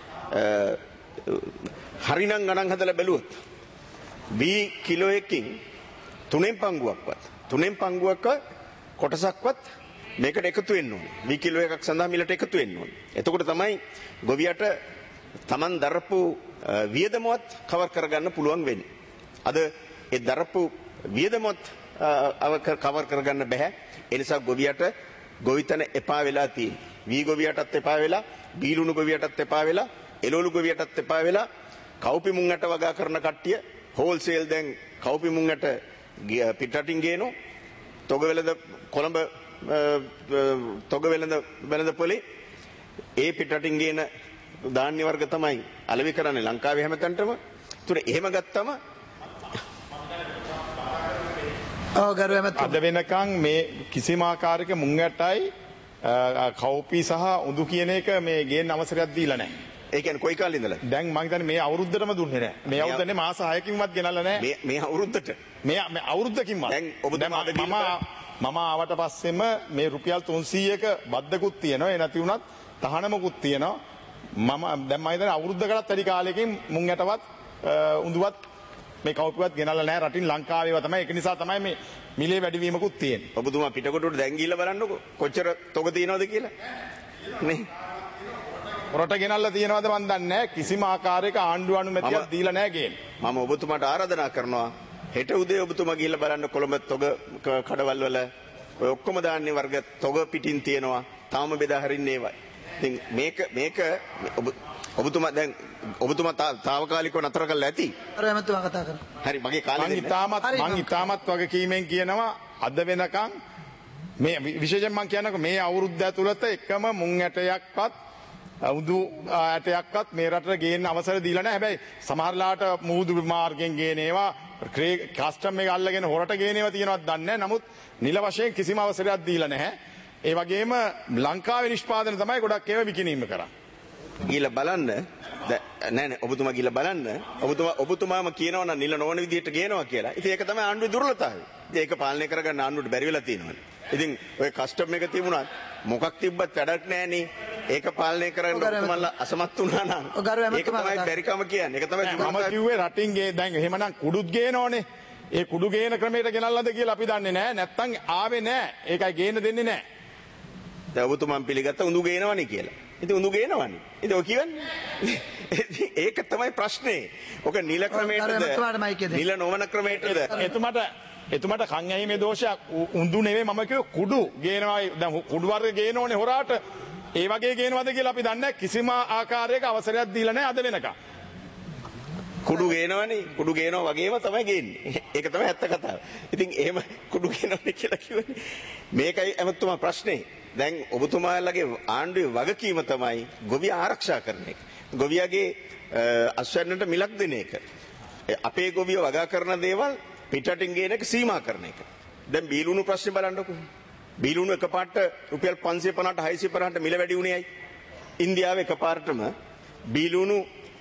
හරිනම් ගණන් හදලා බැලුවොත් වී කිලෝ එකකින් 3 පංගුවක් කොටසක්වත් මේකට එකතු වෙන්න ඕනේ. වී කිලෝ එකක් සඳහා මිලට එකතු වෙන්න ඕනේ. එතකොට තමයි ගොවියට Taman දරපු වියදමවත් කවර් කරගන්න පුළුවන් වෙන්නේ. අද ඒ දරපු වියදමවත් කවර් කරගන්න බෑ. ඒ නිසා ගොවියට ගොවිතැන එපා වෙලා තියෙන්නේ. වී ගොවියටත් එපා වෙලා, බීලුණු ගොවියටත් එපා වෙලා, එළවලු ගොවියටත් එපා වෙලා, කව්පි මුංගට වගා කරන කට්ටිය හෝල්සේල් දැන් කව්පි මුංගට පිටරටින් ගේනෝ. තොගවෙලද කොළඹ තොගවෙලද පොලේ ඒ පිටරටින් ගේන ධාන්‍ය වර්ග තමයි අලෙවි කරන්නේ ලංකාවේ හැමතැනටම. ඒතර එහෙම ගත්තම අද වෙනකන් මේ කිසිම ආකාරයක මුංගටයි කව්පි සහ උඳු කියන එක මේ ගේන්න අවසරයක් දීලා නැහැ. ඒ කියන්නේ කොයි කාලේ ඉඳලා? දැන් මම හිතන්නේ මේ අවුරුද්දටම දුන්නේ නැහැ. මේ අවුරුද්දනේ මාස 6කින්වත් ගෙනල්ලා නැහැ. මේ අවුරුද්දට. මේ අවුරුද්දකින්වත්. දැන් ඔබ මම ආවට පස්සෙම මේ රුපියල් 300ක බද්දකුත් තියෙනවා. ඒ නැති වුණත් තහනමකුත් තියෙනවා. මම දැන් මම හිතන්නේ අවුරුද්දකටත් වැඩි කාලයකින් මුං යටවත් උඳුවත් මේ කවුපිවත් ගෙනල්ලා නැහැ රටින් ලංකාවේව තමයි. ඒක නිසා තමයි මේ මිලේ වැඩිවීමකුත් තියෙන්නේ. ඔබතුමා පිටකොටුවට දැන් ගිහිල්ලා බලන්නකෝ කොච්චර තොග තියෙනවද කියලා. නේ. රට ගෙනල්ලා තියෙනවද මන් දන්නේ නැහැ. කිසිම ආකාරයක ආණ්ඩුව අනුමැතියක් දීලා නැහැ ගේන්නේ. මම ඔබතුමාට ආරාධනා කරනවා හෙට උදේ ඔබතුමා ගිහිල්ලා බලන්න කොළඹ තොග කඩවල් වල ඔය ඔක්කොම දාන්නේ වර්ග තොග පිටින් තියෙනවා. තාම බෙදා හරින්නේ ඒවයි. ඉතින් මේක ඔබතුමා දැන් ඔබතුමා తాවකාලිකව නතර කරලා ඇති. ගරු ඇමතුමා කතා කරන්න. හරි මගේ කාලේ මං ඉතාමත් වගකීමෙන් කියනවා අද වෙනකන් මේ විශේෂයෙන් මං කියනකො මේ අවුරුද්ද ඇතුළත එකම මුං ඇටයක්වත් උදු ඇටයක්වත් මේ රටට ගේන්න අවසර දීලා නැහැ. හැබැයි සමහරලාට මුහුදු මාර්ගයෙන් ගේන ඒවා කස්ටම් එක අල්ලගෙන හොරට ගේන ඒවා තියෙනවත් දන්නේ නැහැ. නමුත් නිල වශයෙන් කිසිම අවසරයක් දීලා නැහැ. ඒ වගේම ලංකාවේ නිෂ්පාදන තමයි ගොඩක් ඒවා විකිණීම කරන්නේ. ගිහලා බලන්න නෑ ඔබතුමා ගිහලා බලන්න ඔබතුමාම කියනවා නම් නිල නොවන විදිහට ගේනවා කියලා. ඉතින් ඒක තමයි ආණ්ඩුවේ දුර්වලතාවය. ඉතින් ඒක පාලනය කරගන්න ආණ්ඩුවට බැරි වෙලා තියෙනවා. ඉතින් ඔය කස්ටම් එක තිබුණත් මොකක් තිබ්බත් වැඩක් නෑනේ. ඒක පාලනය කරගන්න ඔබතුමාලා අසමත් වුණා නම් ඒක තමයි බැරිකම කියන්නේ. ඒක තමයි මම කිව්වේ රටින් දැන් එහෙමනම් කුඩුත් ගේනෝනේ. ඒ කුඩු ගේන ක්‍රමයට ගෙනල්ලාද කියලා අපි දන්නේ නෑ. නැත්තම් ආවේ නෑ. ඒකයි ගේන්න දෙන්නේ නෑ. දැන් ඔබතුමන් පිළිගත්ත උඳු ගේනවනේ කියලා. ඉතින් උඳු ගේනවනේ. ඉතින් ඔය කියන්නේ ඒක තමයි ප්‍රශ්නේ. ඔක නිල ක්‍රමයටද නිල නොවන ක්‍රමයටද එතුමට කන් ඇහිමේ දෝෂයක් උඳු නෙවෙයි මම කිව්වේ කුඩු ගේනවා. දැන් කුඩු වර්ග ගේනෝනේ හොරාට. ඒ වගේ ගේනවද කියලා අපි දන්නේ නැහැ. කිසිම ආකාරයක අවසරයක් දීලා නැහැ අද වෙනකම්. කුඩු ගේනවනේ. කුඩු ගේනවා වගේම තමයි ගේන්නේ. ඒක තමයි ඇත්ත කතාව. ඉතින් එහෙම කුඩු ගේනවනේ කියලා කිව්වනේ. මේකයි ඇමතුමා ප්‍රශ්නේ. දැන් ඔබතුමාලගේ ආණ්ඩුවේ වගකීම තමයි ගොවිය ආරක්ෂා කරන එක. ගොවියගේ අස්වැන්නට මිලක් දෙන එක. අපේ ගොවිය වගා කරන දේවල් පිටටින් ගේන එක සීමා කරන එක. දැන් බීලුණු ප්‍රශ්නේ බලන්නකෝ. බීලුණු එකපාරට රුපියල් 550ට 650ට මිල වැඩි වුණේ ඇයි? ඉන්දියාවේ එකපාරටම බීලුණු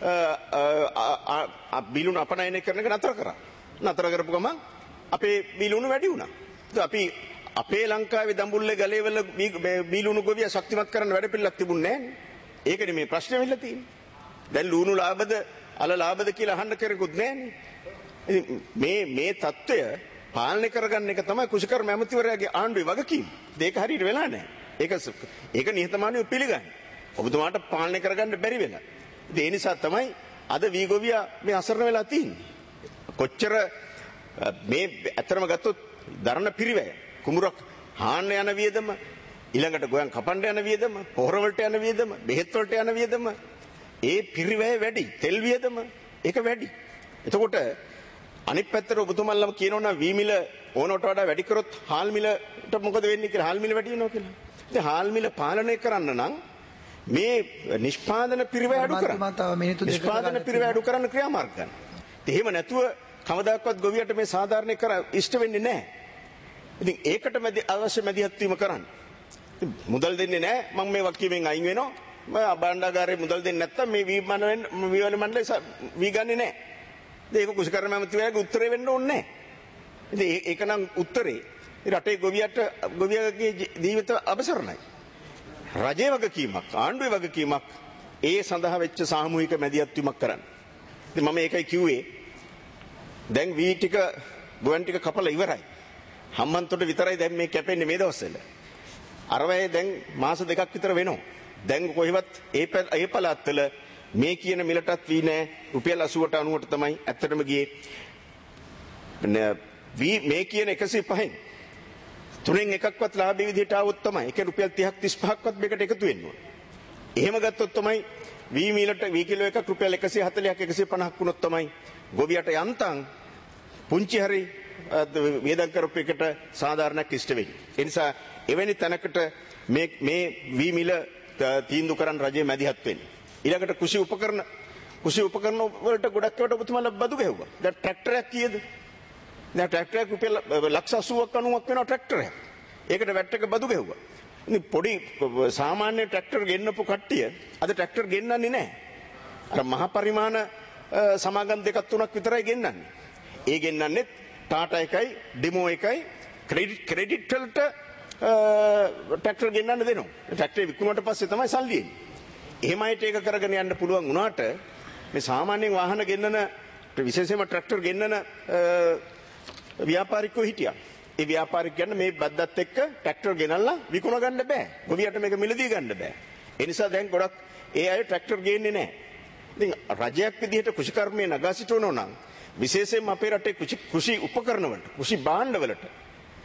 අපනයනය කරන එක නතර කරා. නතර කරපු ගමන් අපේ බීලුණු වැඩි වුණා. අපි අපේ ලංකාවේ දඹුල්ලේ ගලේවල බීලුණු ගොවිය ශක්තිමත් කරන්න වැඩ පිළිලක් තිබුණේ නැහැ. ඒකනේ මේ ප්‍රශ්නේ වෙලා තියෙන්නේ. දැන් ලුණු ලාභද අල ලාභද කියලා අහන්න කෙනෙකුත් නැහැනේ. මේ தত্ত্বය පාලනය කරගන්න එක තමයි කුෂිකර්ම ඇමතිවරයාගේ ආණ්ඩුවේ වගකීම. ඒක හරියට වෙලා නැහැ. ඒක නිහතමානීව පිළිගන්න. ඔබතුමාට පාලනය කරගන්න බැරි වෙලා. ඒ නිසා තමයි අද වී ගොවියා මේ අසරණ වෙලා තියෙන්නේ. කොච්චර මේ ඇත්තම ගත්තොත් දරණ පිරිවැය කුඹුරක් හාන්න යන වියදම ඊළඟට ගෝයන් කපන්න යන වියදම පොහොර වලට යන වියදම බෙහෙත් වලට යන වියදම ඒ පිරිවැය වැඩි තෙල් වියදම ඒක වැඩි. එතකොට අනිත් පැත්තට ඔබතුමන්ලම කියනවනම් වී මිල ඕනට වඩා වැඩි කරොත් හාල් මිලට මොකද වෙන්නේ කියලා හාල් මිල වැඩි වෙනවා කියලා. ඉතින් හාල් මිල පාලනය කරන්න නම් මේ නිෂ්පාදන පිරිවැය අඩු කරන්න. නිෂ්පාදන පිරිවැය අඩු කරන්න ක්‍රියාමාර්ග ගන්න. එහෙම නැතුව කවදාකවත් ගොවියට මේ සාධාරණේ කර ඉෂ්ට වෙන්නේ නැහැ. ඉතින් ඒකට අවශ්‍ය මැදිහත් වීම කරන්න. මුදල් දෙන්නේ නැහැ මම මේ වකීමෙන් අයින් වෙනවා. මම බණ්ඩාගාරේ මුදල් දෙන්නේ නැත්තම් මේ වී වල මණ්ඩලය වී ගන්නෙ නැහැ. ඒක කුෂිකර්ම ඇමතිවරයාගේ උත්තරේ වෙන්න ඕනේ නැහැ. ඉතින් ඒක නම් උත්තරේ රටේ ගොවියගේ ජීවිත අබසරණයි. රජයේ වගකීමක් ආණ්ඩුවේ වගකීමක් ඒ සඳහා වෙච්ච සාමූහික මැදිහත් වීමක් කරන්න. ඉතින් මම ඒකයි කිව්වේ දැන් වී ටික ගුවන් ටික කපලා ඉවරයි. හම්බන්තොට විතරයි දැන් මේ කැපෙන්නේ මේ දවස්වල. අරවැය දැන් මාස 2ක් විතර වෙනවා. දැන් කොහෙවත් ඒ පළාත්වල මේ කියන මිලටත් වී නෑ රුපියල් 80ට 90ට තමයි ඇත්තටම ගියේ. වී මේ කියන 105න් තුනෙන් එකක්වත් ලාභී විදිහට ආවොත් තමයි ඒක රුපියල් 30ක් 35ක්වත් මේකට එකතු වෙන්න ඕන. එහෙම ගත්තොත් තමයි වී මිලට වී කිලෝ එකක් රුපියල් 140ක් 150ක් වුණොත් තමයි ගොවියට යන්තම් පුංචි හරි වේදම් කරපු එකට සාධාරණයක් ඉෂ්ට වෙන්නේ. ඒ නිසා එවැනි තැනකට මේ වී මිල තීන්දුව කරන් රජයේ මැදිහත් වෙන්නේ. ඊළඟට කෘෂි උපකරණ වලට ගොඩක් ඒවාට ඔබතුමාලා බදු ගෙවුවා. දැන් ට්‍රැක්ටරයක් කීයද? දැන් ට්‍රැක්ටරයක් රුපියල් 180ක් 90ක් වෙනවා ට්‍රැක්ටරයක්. ඒකට වැට් එක බදු ගෙවුවා. ඉතින් පොඩි සාමාන්‍ය ට්‍රැක්ටර් ගෙන්නපු කට්ටිය අද ට්‍රැක්ටර් ගෙන්නන්නේ නැහැ. අර මහ පරිමාණ සමාගම් දෙකක් තුනක් විතරයි ගෙන්නන්නේ. ඒ ගෙන්නන්නේ ටාටා එකයි ඩෙමෝ එකයි ක්‍රෙඩිට් වලට ට්‍රැක්ටර් ගෙන්නන්න දෙනවා. ට්‍රැක්ටර් විකුණුවට පස්සේ තමයි සල්ලි එන්නේ. එහෙමයිට ඒක කරගෙන යන්න පුළුවන් වුණාට මේ සාමාන්‍යයෙන් වාහන ගෙන්නන විශේෂයෙන්ම ට්‍රැක්ටර් ගෙන්නන ව්‍යාපාරිකයෝ හිටියා. ඒ ව්‍යාපාරිකයන් මේ බද්දත් එක්ක ට්‍රැක්ටර් ගෙනල්ලා විකුණ ගන්න බෑ. ගොවියට මේක මිලදී ගන්න බෑ. ඒ නිසා දැන් ගොඩක් ඒ අය ට්‍රැක්ටර් ගේන්නේ නැහැ. ඉතින් රජයක් විදිහට කෘෂිකර්මයේ නගා සිටවනවා නම් විශේෂයෙන්ම අපේ රටේ කෘෂි උපකරණ වලට, කෘෂි භාණ්ඩ වලට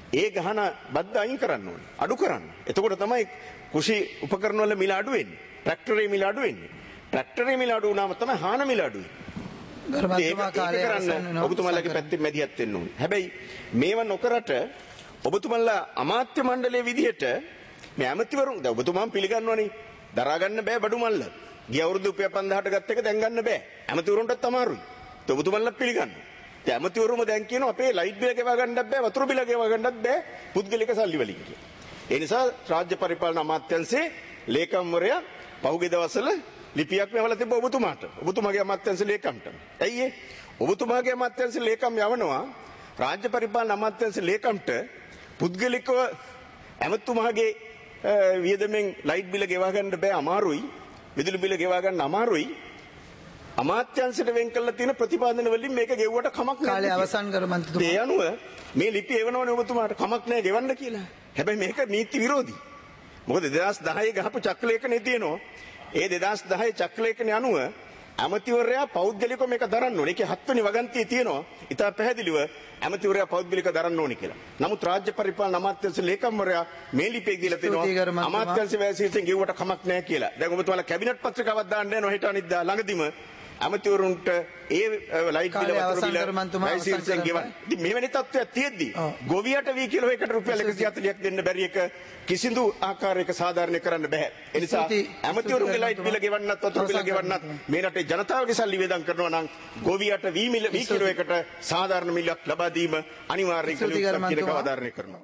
ඒ ගහන බද්ද අයින් කරන්න ඕනේ. අඩු කරන්න. එතකොට තමයි කෘෂි උපකරණ වල මිල අඩු වෙන්නේ. ට්‍රැක්ටරේ මිල අඩු වෙන්නේ. ට්‍රැක්ටරේ මිල අඩු වුණාම තමයි හාන මිල අඩු වෙන්නේ. ඒක ඔබතුමාලගේ පැත්තෙන් මැදිහත් වෙන්න ඕනේ. හැබැයි මේව නොකරට ඔබතුමාලා අමාත්‍ය මණ්ඩලයේ විදිහට මේ ඇමතිවරුන් දැන් ඔබතුමාම පිළිගන්නවනේ දරා ගන්න බෑ බඩු මල්ල. ගිය අවුරුදු රුපියල් 5000ට ගත්ත එක දැන් ගන්න බෑ. ඇමතිවරුන්ටත් අමාරුයි. ඒක ඔබතුමාලා පිළිගන්නවා. ඒ ඇමතිවරුම දැන් කියනවා අපේ ලයිට් බිල ගෙවා ගන්නත් බෑ වතුර බිල ගෙවා ගන්නත් බෑ පුද්ගලික සල්ලි වලින් කියලා. ඒ නිසා රාජ්‍ය පරිපාලන අමාත්‍යාංශයේ ලේකම්වරයා පහුගිය දවස්වල ලිපියක් මෙවලා තිබ්බ ඔබතුමාට. ඔබතුමාගේ අමාත්‍යාංශ ලේකම්ට. ඇයි ඒ? ඔබතුමාගේ අමාත්‍යාංශ ලේකම් යවනවා රාජ්‍ය පරිපාලන අමාත්‍යාංශ ලේකම්ට පුද්ගලිකව ඇමතුමාගේ වියදමෙන් ලයිට් බිල ගෙවා ගන්න බෑ අමාරුයි. විදුලි බිල ගෙවා ගන්න අමාරුයි. අමාත්‍යාංශයට වෙන් කරලා තියෙන ප්‍රතිපාදන වලින් මේක ගෙවුවට කමක් නැහැ. කාලය අවසන් කර මන්ත්‍රීතුමා. ඒ අනුව මේ ලිපි එවනවනේ ඔබතුමාට කමක් නැහැ ගෙවන්න කියලා. හැබැයි මේක නීති විරෝධී. මොකද 2010 ගහපු චක්‍රලේඛනේ තියෙනවා. ඒ 2010 චක්‍රලේඛනේ අනුව ඇමතිවරයා පෞද්ගලිකව මේක දරන්න ඕනේ. ඒකේ 7 වෙනි වගන්තියේ තියෙනවා. ඊට පැහැදිලිව ඇමතිවරයා පෞද්ගලිකව දරන්න ඕනේ කියලා. නමුත් රාජ්‍ය පරිපාලන අමාත්‍යාංශ ලේකම්වරයා මේ ලිපියේ දීලා තියෙනවා අමාත්‍යාංශ වැසියෙන් ගෙවුවට කමක් නැහැ කියලා. දැන් ඔබතුමාලා කැබිනට් පත්‍රිකාවක් දාන්න යනවා හෙට අනිද්දා ළඟදිම ඇමතිවරුන්ට ඒ ලයිට් බිල වතුර බිල වැසියෙන් ගෙවන්න. ඉතින් මෙවැනි තත්ත්වයක් තියෙද්දි ගොවියට වී කිලෝ එකකට රුපියල් 140ක් දෙන්න බැරි එක කිසිදු ආකාරයක සාධාරණය කරන්න බෑ. ඒ නිසා ඇමතිවරුන්ගේ ලයිට් බිල ගෙවන්නත් වතුර බිල ගෙවන්නත් මේ රටේ ජනතාවගේ සල්ලි වේදම් කරනවා නම් ගොවියට වී කිලෝ එකට සාධාරණ මිලක් ලබා දීම අනිවාර්යයි කියලා අවධාරණය කරනවා.